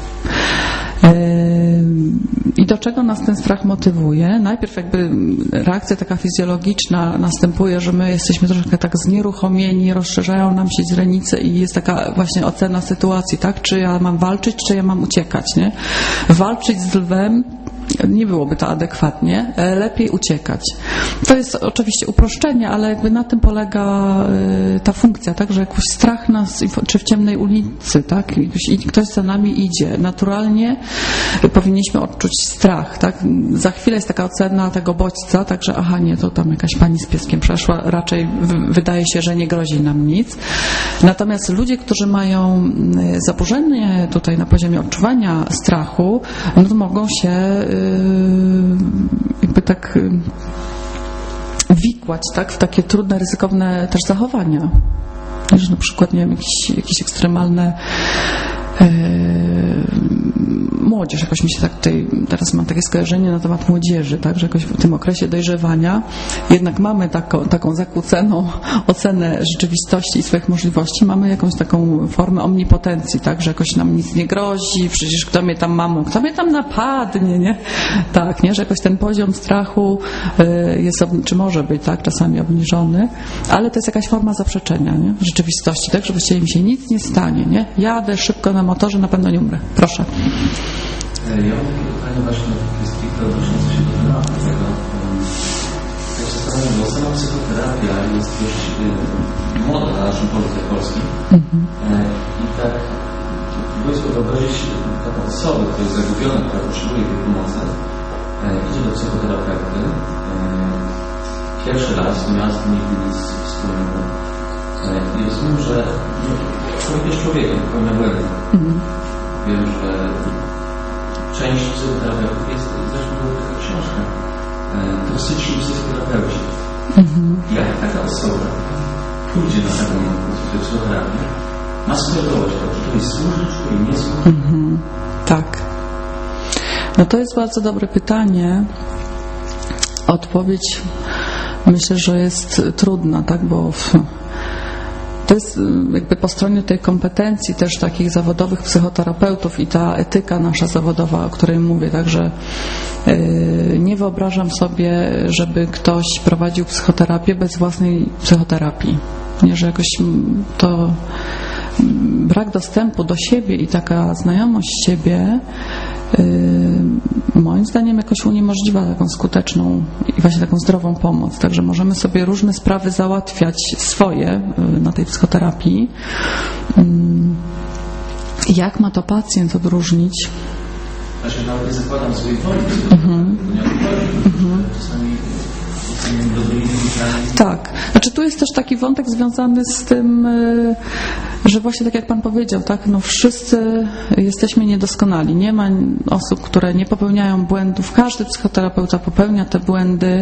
I do czego nas ten strach motywuje? Najpierw jakby reakcja taka fizjologiczna następuje, że my jesteśmy troszkę tak znieruchomieni, rozszerzają nam się źrenice i jest taka właśnie ocena sytuacji, tak? Czy ja mam walczyć, czy ja mam uciekać, nie? Walczyć z lwem nie byłoby to adekwatnie, lepiej uciekać. To jest oczywiście uproszczenie, ale jakby na tym polega ta funkcja, tak, że jakiś strach nas, czy w ciemnej ulicy, tak, i ktoś za nami idzie. Naturalnie powinniśmy odczuć strach, tak. Za chwilę jest taka ocena tego bodźca, także aha, nie, to tam jakaś pani z pieskiem przeszła, raczej wydaje się, że nie grozi nam nic. Natomiast ludzie, którzy mają zaburzenie tutaj na poziomie odczuwania strachu, no to mogą się jakby tak wikłać, tak, w takie trudne, ryzykowne też zachowania. Że na przykład, nie wiem, jakieś, jakieś ekstremalne yy, młodzież, jakoś mi się tak tutaj, teraz mam takie skojarzenie na temat młodzieży, tak, że jakoś w tym okresie dojrzewania jednak mamy taką, taką zakłóconą ocenę rzeczywistości i swoich możliwości, mamy jakąś taką formę omnipotencji, tak, że jakoś nam nic nie grozi, przecież kto mnie tam mamą, kto mnie tam napadnie, nie? Tak, nie, że jakoś ten poziom strachu jest, czy może być, tak, czasami obniżony, ale to jest jakaś forma zaprzeczenia, nie? Rzeczywistości, tak, że właściwie mi się nic nie stanie, nie? Jadę szybko na motorze, na pewno nie umrę. Proszę. Ja mam pytanie właśnie stricte odnoszące się do tematu tego psychoterapia jest dość e, młoda na naszym polu polskim. Mhm. E, I tak próbuję sobie wyobrazić taką osobę, która jest zagubiona, która potrzebuje tej pomocy, e, idzie do psychoterapeuty, e, pierwszy raz nie miała z tym nigdy nic wspólnego. E, I rozumiem, że no, człowiek jest człowiekiem, pełnia błędy. Mhm. Wiem, że część psychoterapeutów jest, zresztą była taka książka, toksyczni psychoterapeuci. Mhm. Jak taka osoba pójdzie na taką psychoterapię, ma skierować to, czy to jest służy, czy to nie służy? Mhm. Tak. No to jest bardzo dobre pytanie. Odpowiedź myślę, że jest trudna, tak, bo w, to jest jakby po stronie tej kompetencji też takich zawodowych psychoterapeutów i ta etyka nasza zawodowa, o której mówię, także yy, nie wyobrażam sobie, żeby ktoś prowadził psychoterapię bez własnej psychoterapii. Nie, że jakoś to brak dostępu do siebie i taka znajomość siebie Yy, moim zdaniem jakoś uniemożliwia taką skuteczną i właśnie taką zdrową pomoc. Także możemy sobie różne sprawy załatwiać swoje yy, na tej psychoterapii. Yy, jak ma to pacjent odróżnić? Znaczy, nawet nie zakładam swojej woli, mhm. mhm. czasami tak. Znaczy tu jest też taki wątek związany z tym, że właśnie tak jak Pan powiedział, tak, no wszyscy jesteśmy niedoskonali. Nie ma osób, które nie popełniają błędów. Każdy psychoterapeuta popełnia te błędy.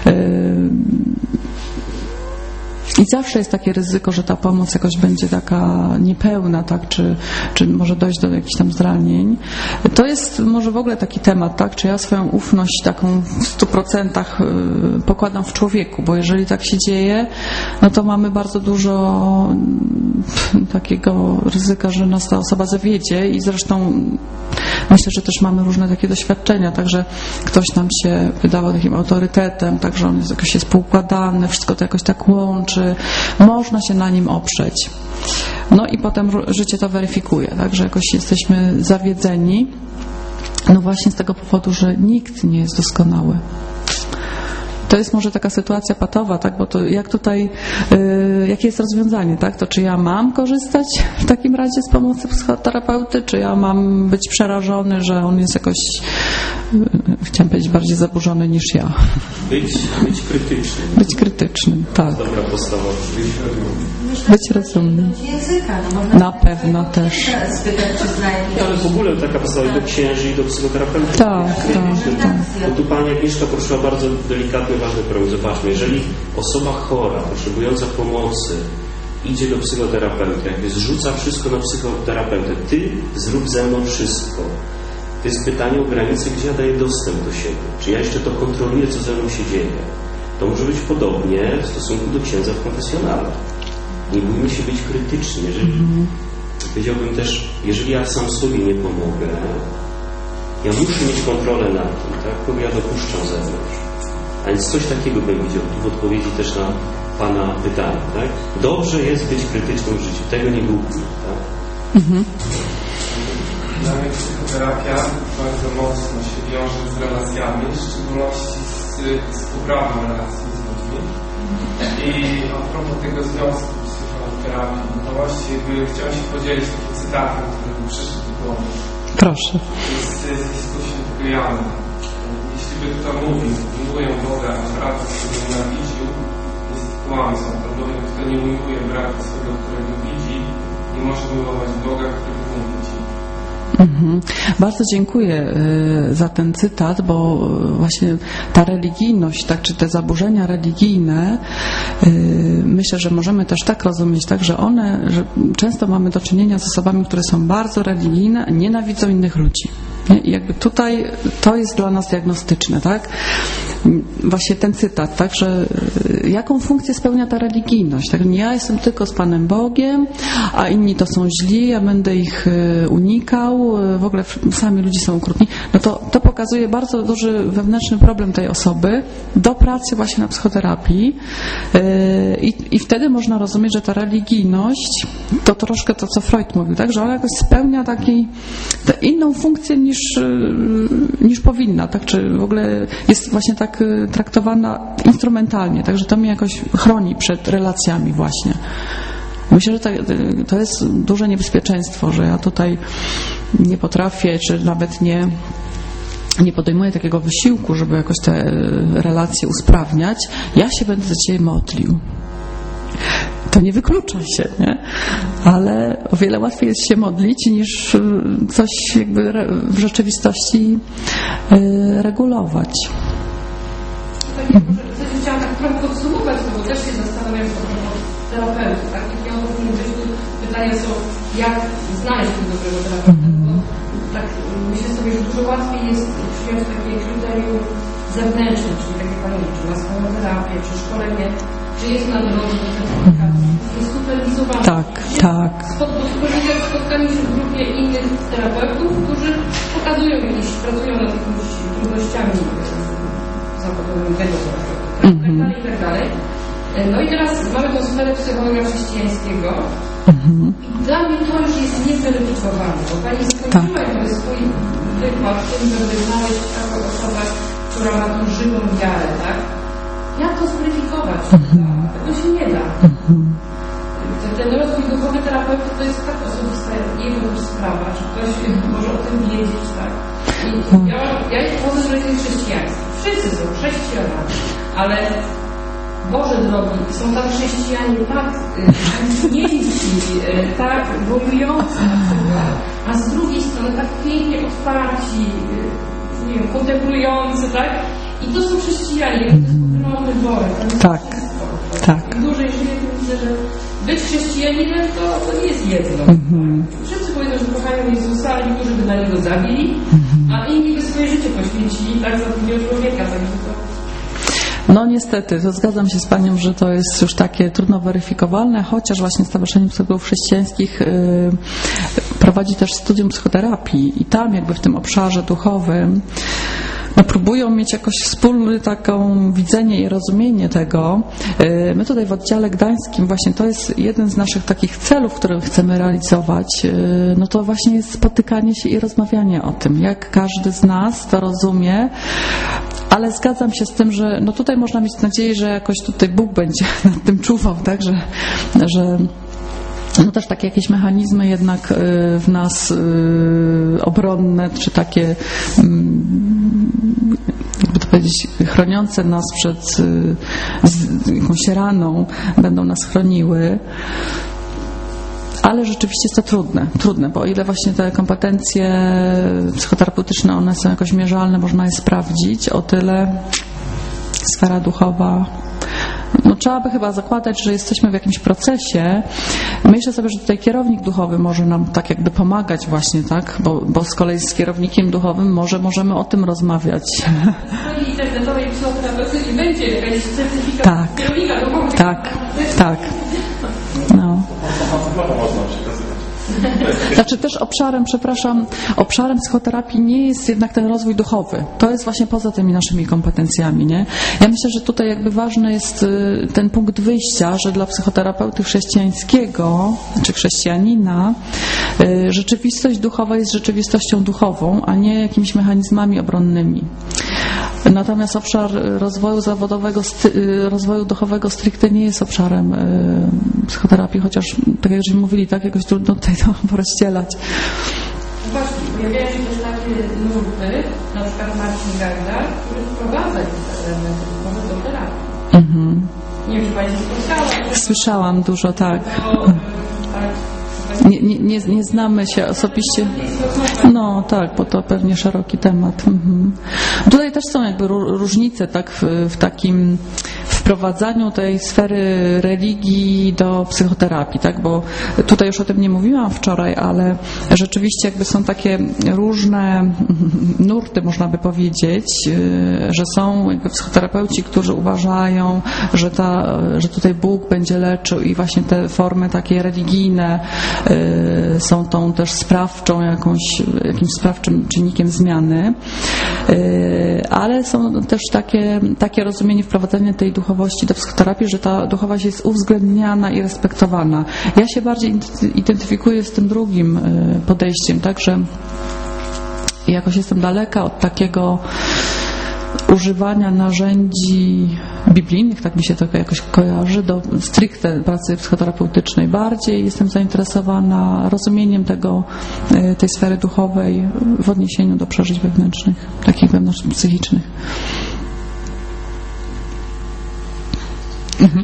I zawsze jest takie ryzyko, że ta pomoc jakoś będzie taka niepełna, tak, czy, czy może dojść do jakichś tam zranień. To jest może w ogóle taki temat, tak, czy ja swoją ufność taką w stu procentach pokładam w człowieku, bo jeżeli tak się dzieje, no to mamy bardzo dużo takiego ryzyka, że nas ta osoba zawiedzie i zresztą myślę, że też mamy różne takie doświadczenia, także ktoś nam się wydawał takim autorytetem, także on jest jakoś jest poukładany, wszystko to jakoś tak łączy, można się na nim oprzeć. No i potem życie to weryfikuje, tak, że jakoś jesteśmy zawiedzeni, no właśnie z tego powodu, że nikt nie jest doskonały. To jest może taka sytuacja patowa, tak? Bo to jak tutaj, yy, jakie jest rozwiązanie, tak? To czy ja mam korzystać w takim razie z pomocy psychoterapeuty, czy ja mam być przerażony, że on jest jakoś, yy, chciałam powiedzieć, bardziej zaburzony niż ja. Być, być krytycznym. Być krytycznym, tak. Dobra postawa. Być rozumnym. Języka, no można na pewno też. spytać, czy zna jakieś... Ale w ogóle taka postawa i do księży, i do psychoterapeuty. Tak, tak, tak. Bo tu Pani Agnieszka poruszyła bardzo delikatny, ważny problem. Zobaczmy, jeżeli osoba chora, potrzebująca pomocy idzie do psychoterapeuty, jakby zrzuca wszystko na psychoterapeutę, ty zrób ze mną wszystko. To jest pytanie o granicę, gdzie ja daję dostęp do siebie. Czy ja jeszcze to kontroluję, co ze mną się dzieje. To może być podobnie w stosunku do księdza w konfesjonale. Nie bójmy się być krytyczni. Jeżeli, mm. powiedziałbym też, jeżeli ja sam sobie nie pomogę, ja muszę mieć kontrolę nad tym, tak? Kogo ja dopuszczam zewnątrz. A więc coś takiego bym widział tu w odpowiedzi też na Pana pytanie, tak? Dobrze jest być krytycznym w życiu. Tego nie głupmy, tak? Mhm. Dla mnie psychoterapia bardzo mocno się wiąże z relacjami, w szczególności z, z poprawą relacji z ludźmi. I a propos tego związku psychoterapii, no to właściwie chciałem się podzielić takim cytatem, który mi przyszedł do głowy. Proszę. Jest z listu świętego Jana. Jeśli by kto mówił, miłuję Boga, a brata swego nienawidził, jest kłamcą, albowiem kto nie miłuje brata swego, którego widzi, nie może miłować Boga, którego nie widzi. Mhm. Bardzo dziękuję y, za ten cytat, bo właśnie ta religijność, tak, czy te zaburzenia religijne, y, myślę, że możemy też tak rozumieć, tak, że one, że często mamy do czynienia z osobami, które są bardzo religijne, a nienawidzą innych ludzi. Nie? I jakby tutaj to jest dla nas diagnostyczne, tak? Właśnie ten cytat, tak, że jaką funkcję spełnia ta religijność, tak? Nie ja jestem tylko z Panem Bogiem, a inni to są źli, ja będę ich unikał, w ogóle sami ludzie są okrutni, no to, to pokazuje bardzo duży wewnętrzny problem tej osoby do pracy właśnie na psychoterapii i, i wtedy można rozumieć, że ta religijność to troszkę to, co Freud mówił, tak, że ona jakoś spełnia taki, inną funkcję niż niż powinna, tak? Czy w ogóle jest właśnie tak traktowana instrumentalnie, także to mnie jakoś chroni przed relacjami właśnie. Myślę, że to, to jest duże niebezpieczeństwo, że ja tutaj nie potrafię, czy nawet nie, nie podejmuję takiego wysiłku, żeby jakoś te relacje usprawniać. Ja się będę za Ciebie modlił. To nie wyklucza się, nie? Ale o wiele łatwiej jest się modlić, niż coś jakby w rzeczywistości regulować. Tak, ja może chciałam tak trochę podsumować, bo też się zastanawiam o terapeutów, tak? Jakie on powinien być, pytania są, jak znaleźć tego dobrego terapeuta. Bo tak myślę sobie, że dużo łatwiej jest przyjąć takie kryterium zewnętrzne, czyli takie Pani, czy ma swoją terapię, czy szkolenie, czy jest na drodze do certyfikacji, jest superwizowane. Tak, tak. Spotkanie spotkanie się w grupie innych terapeutów, którzy pokazują jakieś, pracują nad jakimiś trudnościami zawodowymi tego terapeuty, tak, mm-hmm. tak dalej, i tak dalej. No i teraz mamy tą sferę psychologa chrześcijańskiego. Mm-hmm. I dla mnie to już jest nieweryfikowane, bo Pani skończyła tak. swój wykład w tym, żeby znaleźć taką osobę, która ma tą żywą wiarę, tak? Jak to zweryfikować? Mm-hmm. Tego się nie da. Mm-hmm. Ten rozwój duchowy terapeuty to jest tak osobista jego sprawa, czy ktoś może o tym wiedzieć, tak? I mm. ja, ja wchodzę z rodziny chrześcijańskiej. Wszyscy są chrześcijanami, ale Boże drogi, są tam chrześcijanie tak niemci, y, tak wojujący na przykład, a z drugiej strony tak pięknie otwarci, y, nie wiem, kontemplujący, tak? I to są chrześcijanie, to jest ogromny worek. Tak, tak. Im dłużej żyję, to widzę, że być chrześcijaninem to, to nie jest jedno. Mm-hmm. Wszyscy powiedzą, że kochają Jezusa, ale niektórzy by na Niego zabili, mm-hmm. a inni by swoje życie poświęcili tak za drugiego człowieka, także to... No niestety, to zgadzam się z Panią, że to jest już takie trudno weryfikowalne, chociaż właśnie Stowarzyszenie Psychologów Chrześcijańskich yy, prowadzi też studium psychoterapii i tam jakby w tym obszarze duchowym no, próbują mieć jakoś wspólne taką widzenie i rozumienie tego. Yy, my tutaj w oddziale gdańskim właśnie to jest jeden z naszych takich celów, które chcemy realizować, yy, no to właśnie jest spotykanie się i rozmawianie o tym, jak każdy z nas to rozumie. Ale zgadzam się z tym, że no tutaj można mieć nadzieję, że jakoś tutaj Bóg będzie nad tym czuwał, tak, że, że no też takie jakieś mechanizmy jednak w nas obronne, czy takie, jakby to powiedzieć, chroniące nas przed jakąś raną, będą nas chroniły. Ale rzeczywiście jest to trudne, trudne, bo o ile właśnie te kompetencje psychoterapeutyczne, one są jakoś mierzalne, można je sprawdzić, o tyle sfera duchowa, no trzeba by chyba zakładać, że jesteśmy w jakimś procesie. Myślę sobie, że tutaj kierownik duchowy może nam tak jakby pomagać właśnie, tak, bo, bo z kolei z kierownikiem duchowym może możemy o tym rozmawiać. W stronie internetowej psychoterapeutyki będzie jakaś certyfikat tak, kierownika duchowego. Tak, tak. No. Znaczy też obszarem, przepraszam, obszarem psychoterapii nie jest jednak ten rozwój duchowy. To jest właśnie poza tymi naszymi kompetencjami, nie? Ja myślę, że tutaj jakby ważny jest ten punkt wyjścia, że dla psychoterapeuty chrześcijańskiego, czy chrześcijanina, rzeczywistość duchowa jest rzeczywistością duchową, a nie jakimiś mechanizmami obronnymi. Natomiast obszar rozwoju zawodowego, rozwoju duchowego stricte nie jest obszarem psychoterapii, chociaż tak jak żeśmy mówili, tak jakoś trudno tutaj to rozdzielać. No właśnie, pojawiają się też takie nurty, na przykład Marcin Gardner, który wprowadza elementy duchowe do terapii. Mhm. Nie wiem, czy Pani się spotkała. Słyszałam dużo, tak. To, tak. Nie, nie, nie, nie znamy się osobiście. No tak, bo to pewnie szeroki temat. Mhm. Tutaj też są jakby różnice tak w, w takim wprowadzaniu tej sfery religii do psychoterapii, tak, bo tutaj już o tym nie mówiłam wczoraj, ale rzeczywiście jakby są takie różne nurty, można by powiedzieć, że są jakby psychoterapeuci, którzy uważają, że, ta, że tutaj Bóg będzie leczył i właśnie te formy takie religijne są tą też sprawczą, jakąś, jakimś sprawczym czynnikiem zmiany, ale są też takie, takie rozumienie wprowadzenia tej duchowości do psychoterapii, że ta duchowość jest uwzględniana i respektowana. Ja się bardziej identyfikuję z tym drugim podejściem, tak, że I jakoś jestem daleka od takiego używania narzędzi biblijnych, tak mi się to jakoś kojarzy, do stricte pracy psychoterapeutycznej. Bardziej jestem zainteresowana rozumieniem tego, tej sfery duchowej w odniesieniu do przeżyć wewnętrznych, takich wewnętrznych, psychicznych. Mhm.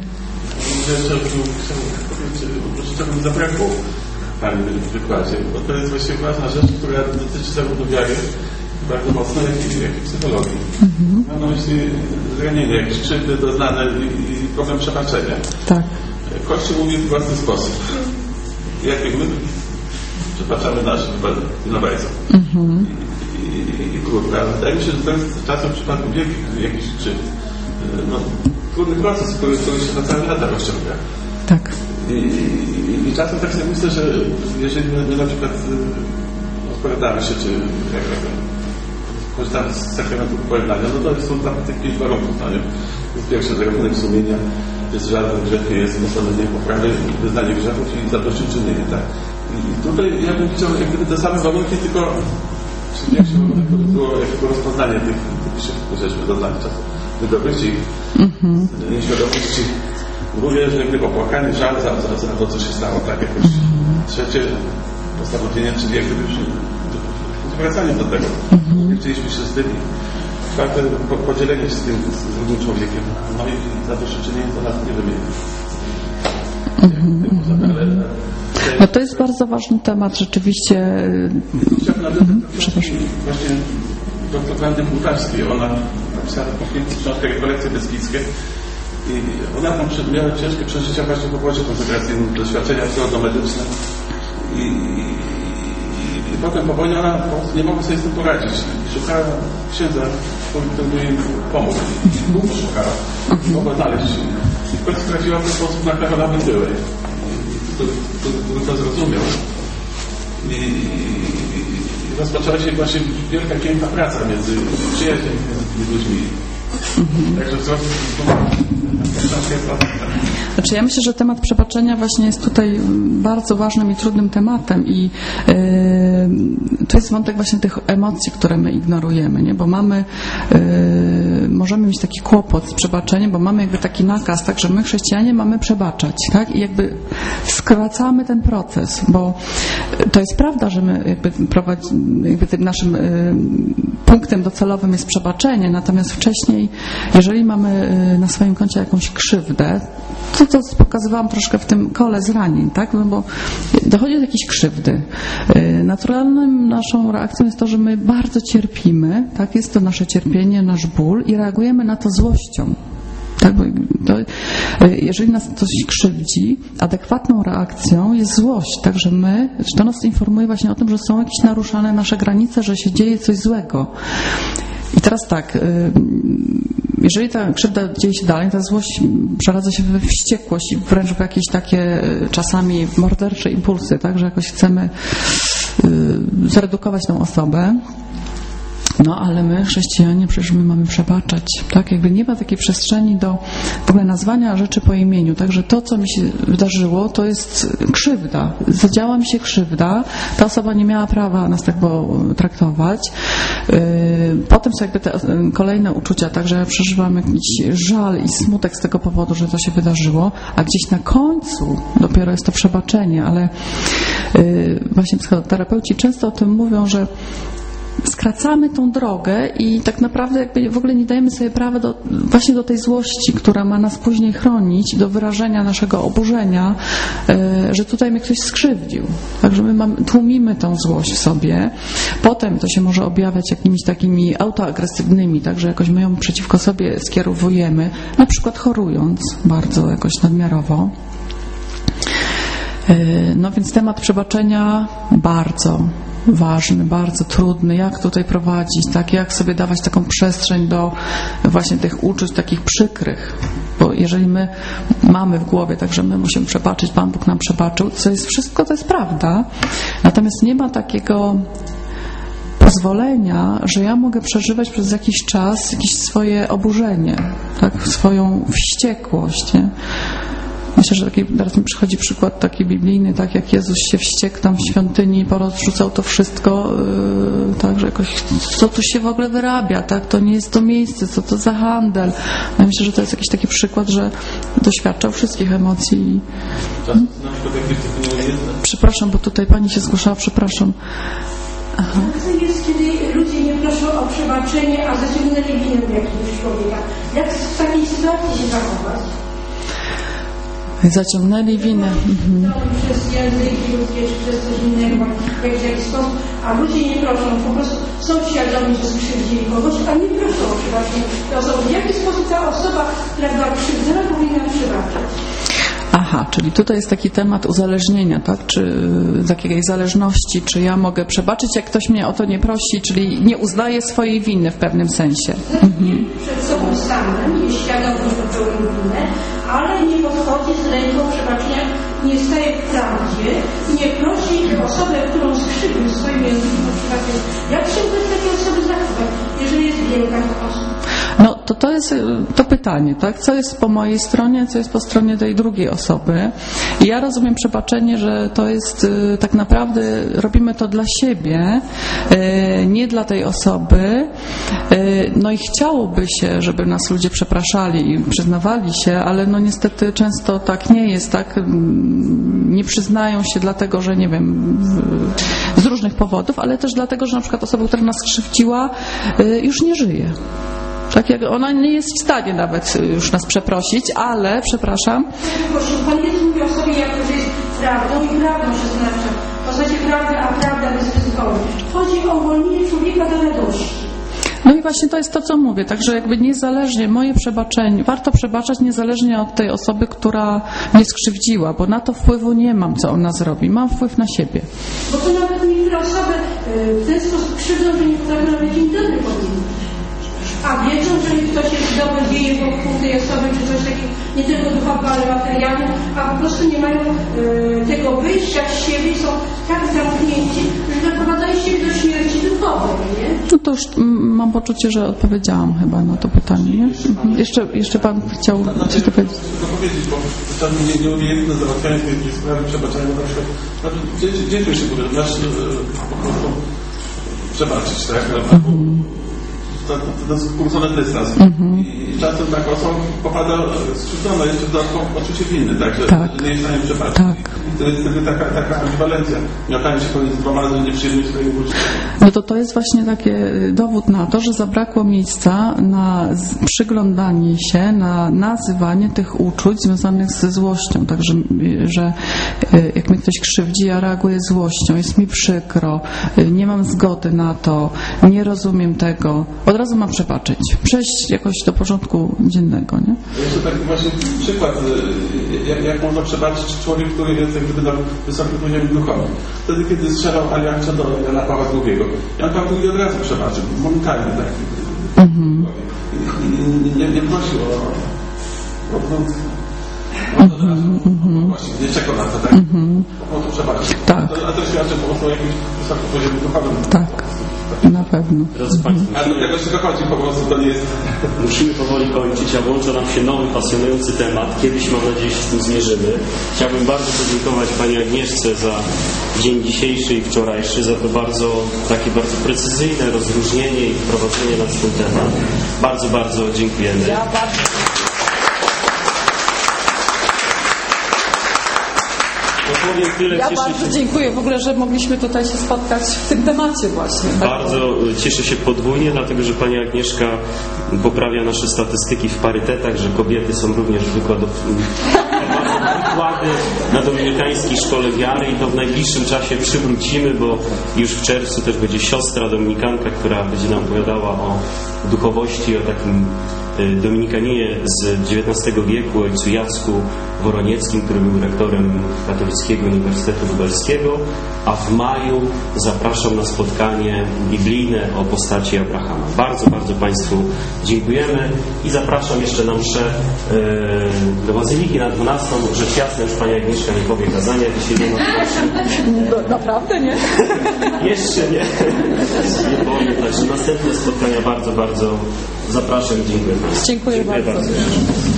Czego mi zabrakło Pani w wykładzie, bo to jest właśnie ważna rzecz, która dotyczy zarówno wiary bardzo mocno, jak i, jak i psychologii. Mhm. Mam na myśli zranienie, jakieś krzywdy doznane i, i problem przebaczenia. Tak. Kościół mówi w własny sposób. Jak my przebaczamy naszym winowajcom. Mhm. I, i, i krótka. Wydaje mi się, że to jest czasem w przypadku wielkich jakichś krzywd. No, trudny proces, który, który się na całe lata rozciąga. Tak. I, i, I czasem tak sobie myślę, że jeżeli my, my na przykład odpowiadamy się, czy jak, jak korzystamy z sakramentu pojednania, no to są tam jakieś warunków. No nie? Jest pierwszy rachunek sumienia, jest żal w grzechie, jest postanowienie poprawy, wyznanie grzechów i zadośćuczynienie. Tak? I, I tutaj ja bym chciał jak gdyby te same warunki, tylko pierwszy warunek to by było jakiego rozpoznanie tych, tych krzywd, żeśmy doznali czasem. Wydobycie ich, mm-hmm. nieświadomości. Mówię, że gdy popłakanie, żal za, za, za to, co się stało, tak jakoś mm-hmm. trzecie postanowienie, czyli jak gdyby wracanie do tego. Mm-hmm. Nie chcieliśmy się z tym. Czwarte, po, podzielenie się z tym, z drugim człowiekiem. No i zadośćuczynienie to nas nie wymieni. Mm-hmm. No to jest bardzo ważny temat, rzeczywiście. Chciałbym nawet mm-hmm. Przepraszam. Właśnie doktor Wandy Bułtarskiej, ona napisała książkę Rekolekcje Beskidzkie i ona tam miała ciężkie przeżycia właśnie w obozie koncentracyjnym, doświadczenia pseudomedyczne i, i, i potem po wojnie ona po prostu nie mogła sobie z tym poradzić i szukała księdza, który by jej pomógł i długo szukała, nie mogła znaleźć i w końcu trafiła w ten sposób na Karola Węgryłę, który to zrozumiał i, i rozpoczęła się właśnie wielka, piękna praca między przyjaźnią między ludźmi. Mhm. Także wzrost Znaczy ja myślę, że temat przebaczenia właśnie jest tutaj bardzo ważnym i trudnym tematem i yy, to jest wątek właśnie tych emocji, które my ignorujemy, nie? Bo mamy yy, możemy mieć taki kłopot z przebaczeniem, bo mamy jakby taki nakaz, tak, że my chrześcijanie mamy przebaczać, tak? I jakby skracamy ten proces, bo to jest prawda, że my jakby, prowadzi, jakby tym naszym yy, punktem docelowym jest przebaczenie, natomiast wcześniej, jeżeli mamy yy, na swoim koncie jakąś krzywdę, to to pokazywałam troszkę w tym kole zranień, tak? No bo dochodzi do jakiejś krzywdy. Naturalną naszą reakcją jest to, że my bardzo cierpimy, tak? Jest to nasze cierpienie, nasz ból i reagujemy na to złością. Tak? Bo to, jeżeli nas coś krzywdzi, adekwatną reakcją jest złość, także my, to nas informuje właśnie o tym, że są jakieś naruszane nasze granice, że się dzieje coś złego. I teraz tak, jeżeli ta krzywda dzieje się dalej, ta złość przeradza się we wściekłość i wręcz w jakieś takie czasami mordercze impulsy, tak, że jakoś chcemy zredukować tą osobę. No ale my, chrześcijanie, przecież my mamy przebaczać, tak? Jakby nie ma takiej przestrzeni do w ogóle nazwania rzeczy po imieniu. Także to, co mi się wydarzyło, to jest krzywda. Zadziała mi się krzywda. Ta osoba nie miała prawa nas tak traktować. Potem są jakby te kolejne uczucia, także ja przeżywam jakiś żal i smutek z tego powodu, że to się wydarzyło, a gdzieś na końcu dopiero jest to przebaczenie, ale właśnie psychoterapeuci często o tym mówią, że skracamy tą drogę i tak naprawdę jakby w ogóle nie dajemy sobie prawa do, właśnie do tej złości, która ma nas później chronić, do wyrażenia naszego oburzenia, że tutaj mnie ktoś skrzywdził. Także my mamy, tłumimy tą złość w sobie. Potem to się może objawiać jakimiś takimi autoagresywnymi, także jakoś my ją przeciwko sobie skierowujemy, na przykład chorując bardzo jakoś nadmiarowo. No więc temat przebaczenia bardzo ważny, bardzo trudny, jak tutaj prowadzić, tak, jak sobie dawać taką przestrzeń do właśnie tych uczuć takich przykrych, bo jeżeli my mamy w głowie, tak, że my musimy przebaczyć, Pan Bóg nam przebaczył, co jest wszystko, to jest prawda, natomiast nie ma takiego pozwolenia, że ja mogę przeżywać przez jakiś czas jakieś swoje oburzenie, tak, swoją wściekłość, nie? Myślę, że taki, teraz mi przychodzi przykład taki biblijny, tak jak Jezus się wściekł tam w świątyni i porozrzucał to wszystko, yy, tak, że jakoś, co tu się w ogóle wyrabia, tak, to nie jest to miejsce, co to za handel. Ja myślę, że to jest jakiś taki przykład, że doświadczał wszystkich emocji. Hmm? Przepraszam, bo tutaj pani się zgłaszała, przepraszam. Aha. To jest, kiedy ludzie nie proszą o przebaczenie, a zaciągnęli winę jakiegoś człowieka. Jak w takiej sytuacji się zachować? Zaciągnęli winę. Mhm. Przez języki ludzkie, czy przez coś innego, w jakiś sposób, a ludzie nie proszą, po prostu są świadomi, że skrzywdzili kogoś, a nie proszą o przebaczenie tej osoby. W jaki sposób ta osoba, która była krzywdzona, powinna przebaczyć? Aha, czyli tutaj jest taki temat uzależnienia, tak? Czy z jakiejś zależności, czy ja mogę przebaczyć, jak ktoś mnie o to nie prosi, czyli nie uznaje swojej winy w pewnym sensie. Mhm. Przed sobą samym jest świadomy, że pełnił winę, ale nie podchodzi z ręką przebaczenia, nie staje w prawdzie i nie prosi osobę, którą skrzywdził swoim językiem o przebaczenie. Jak się wobec takiej osoby zachować, jeżeli jest wielka osób? No to to jest to pytanie, tak? Co jest po mojej stronie, co jest po stronie tej drugiej osoby. I ja rozumiem przebaczenie, że to jest y, tak naprawdę robimy to dla siebie, y, nie dla tej osoby. Y, no i chciałoby się, żeby nas ludzie przepraszali i przyznawali się, ale no niestety często tak nie jest, tak? Nie przyznają się dlatego, że nie wiem, z różnych powodów, ale też dlatego, że na przykład osoba, która nas skrzywdziła, y, już nie żyje. Tak jak ona nie jest w stanie nawet już nas przeprosić, ale, przepraszam. Proszę, Pan Jezus mówi o sobie, jako że jest prawdą i prawdą się znaczy. W zasadzie prawda, a prawda bezryzykowna. Chodzi o uwolnienie człowieka do radości. No i właśnie to jest to, co mówię. Także jakby niezależnie, moje przebaczenie, warto przebaczać niezależnie od tej osoby, która mnie skrzywdziła, bo na to wpływu nie mam, co ona zrobi. Mam wpływ na siebie. Bo to nawet niektóre osoby w ten sposób krzywdzą, że nie potrafią nawet dzień dobry powiedzieć. A wiedzą, że ktoś jest dobry, dzieje wokół tej osoby, czy coś takiego, nie tylko duchowo, ale materialne, a po prostu nie mają y, tego wyjścia z siebie, są tak zamknięci, że doprowadzają się do śmierci duchowej, nie? No to już mam poczucie, że odpowiedziałam chyba na to pytanie, nie? Mhm. Jeszcze, jeszcze Pan chciał coś to powiedzieć? To powiedzieć, bo czasem nie, nie umiejętne załatwianie tej sprawy przebaczenia, na przykład, znaczy, dziękuję się, bo masz po prostu przebaczyć, tak? Mhm. To, to, to jest skrócony dystans. Mm-hmm. I czasem taka osoba popada skrzywdzona jeszcze dodatkowo poczucie winy, także tak. Nie jest w stanie przebaczyć. Tak. I to jest wtedy taka, taka ambiwalencja. Miotanie się pomiędzy dwoma, że nie przyjmuje swojego uczucia. No to to jest właśnie taki dowód na to, że zabrakło miejsca na przyglądanie się, na nazywanie tych uczuć związanych ze złością. Także, że jak mnie ktoś krzywdzi, ja reaguję złością, jest mi przykro, nie mam zgody na to, nie rozumiem tego. Od razu mam przebaczyć, przejść jakoś do porządku dziennego, nie? Jeszcze taki właśnie przykład, jak, jak można przebaczyć człowiek, który jest jak gdyby na wysokim poziomie duchowym. Wtedy, kiedy strzelał Aliancja do Jana Pawła drugiego. Jan Paweł drugi od razu przebaczył, momentalnie tak. Mm-hmm. Nie, nie, nie prosił o... o, o Mm-hmm. Właśnie, nie czekał na to, tak? Mm-hmm. Po prostu przebaczyć. Tak. A to świadczy po prostu o jakimś wysokim poziomie duchowym. Tak. Na pewno. Drodzy Państwo, a do tego się dochodzi po prostu, to nie jest... Musimy powoli kończyć, a włącza nam się nowy, pasjonujący temat. Kiedyś, mam nadzieję, się z tym zmierzymy. Chciałbym bardzo podziękować Pani Agnieszce za dzień dzisiejszy i wczorajszy, za to bardzo, takie bardzo precyzyjne rozróżnienie i wprowadzenie na swój temat. Bardzo, bardzo dziękujemy. Ja bardzo... Tyle, ja bardzo się... dziękuję w ogóle, że mogliśmy tutaj się spotkać w tym temacie właśnie. Tak? Bardzo cieszę się podwójnie, dlatego że Pani Agnieszka poprawia nasze statystyki w parytetach, że kobiety są również wykładowcami. Wykłady na Dominikańskiej Szkole Wiary i to w najbliższym czasie przywrócimy, bo już w czerwcu też będzie siostra dominikanka, która będzie nam opowiadała o duchowości, o takim dominikaninie z dziewiętnastego wieku, ojcu Jacku Woronieckim, który był rektorem Katolickiego Uniwersytetu Lubelskiego, a w maju zapraszam na spotkanie biblijne o postaci Abrahama. Bardzo, bardzo Państwu dziękujemy i zapraszam jeszcze na mszę do Bazyliki na dwunastą. Rzecz jasna, już Pani Agnieszka nie powie kazania dzisiaj do nas. Naprawdę nie? Jeszcze nie. Nie powiem, także następne spotkania bardzo, bardzo zapraszam. Dziękuję bardzo. Dziękuję, Dziękuję bardzo. bardzo.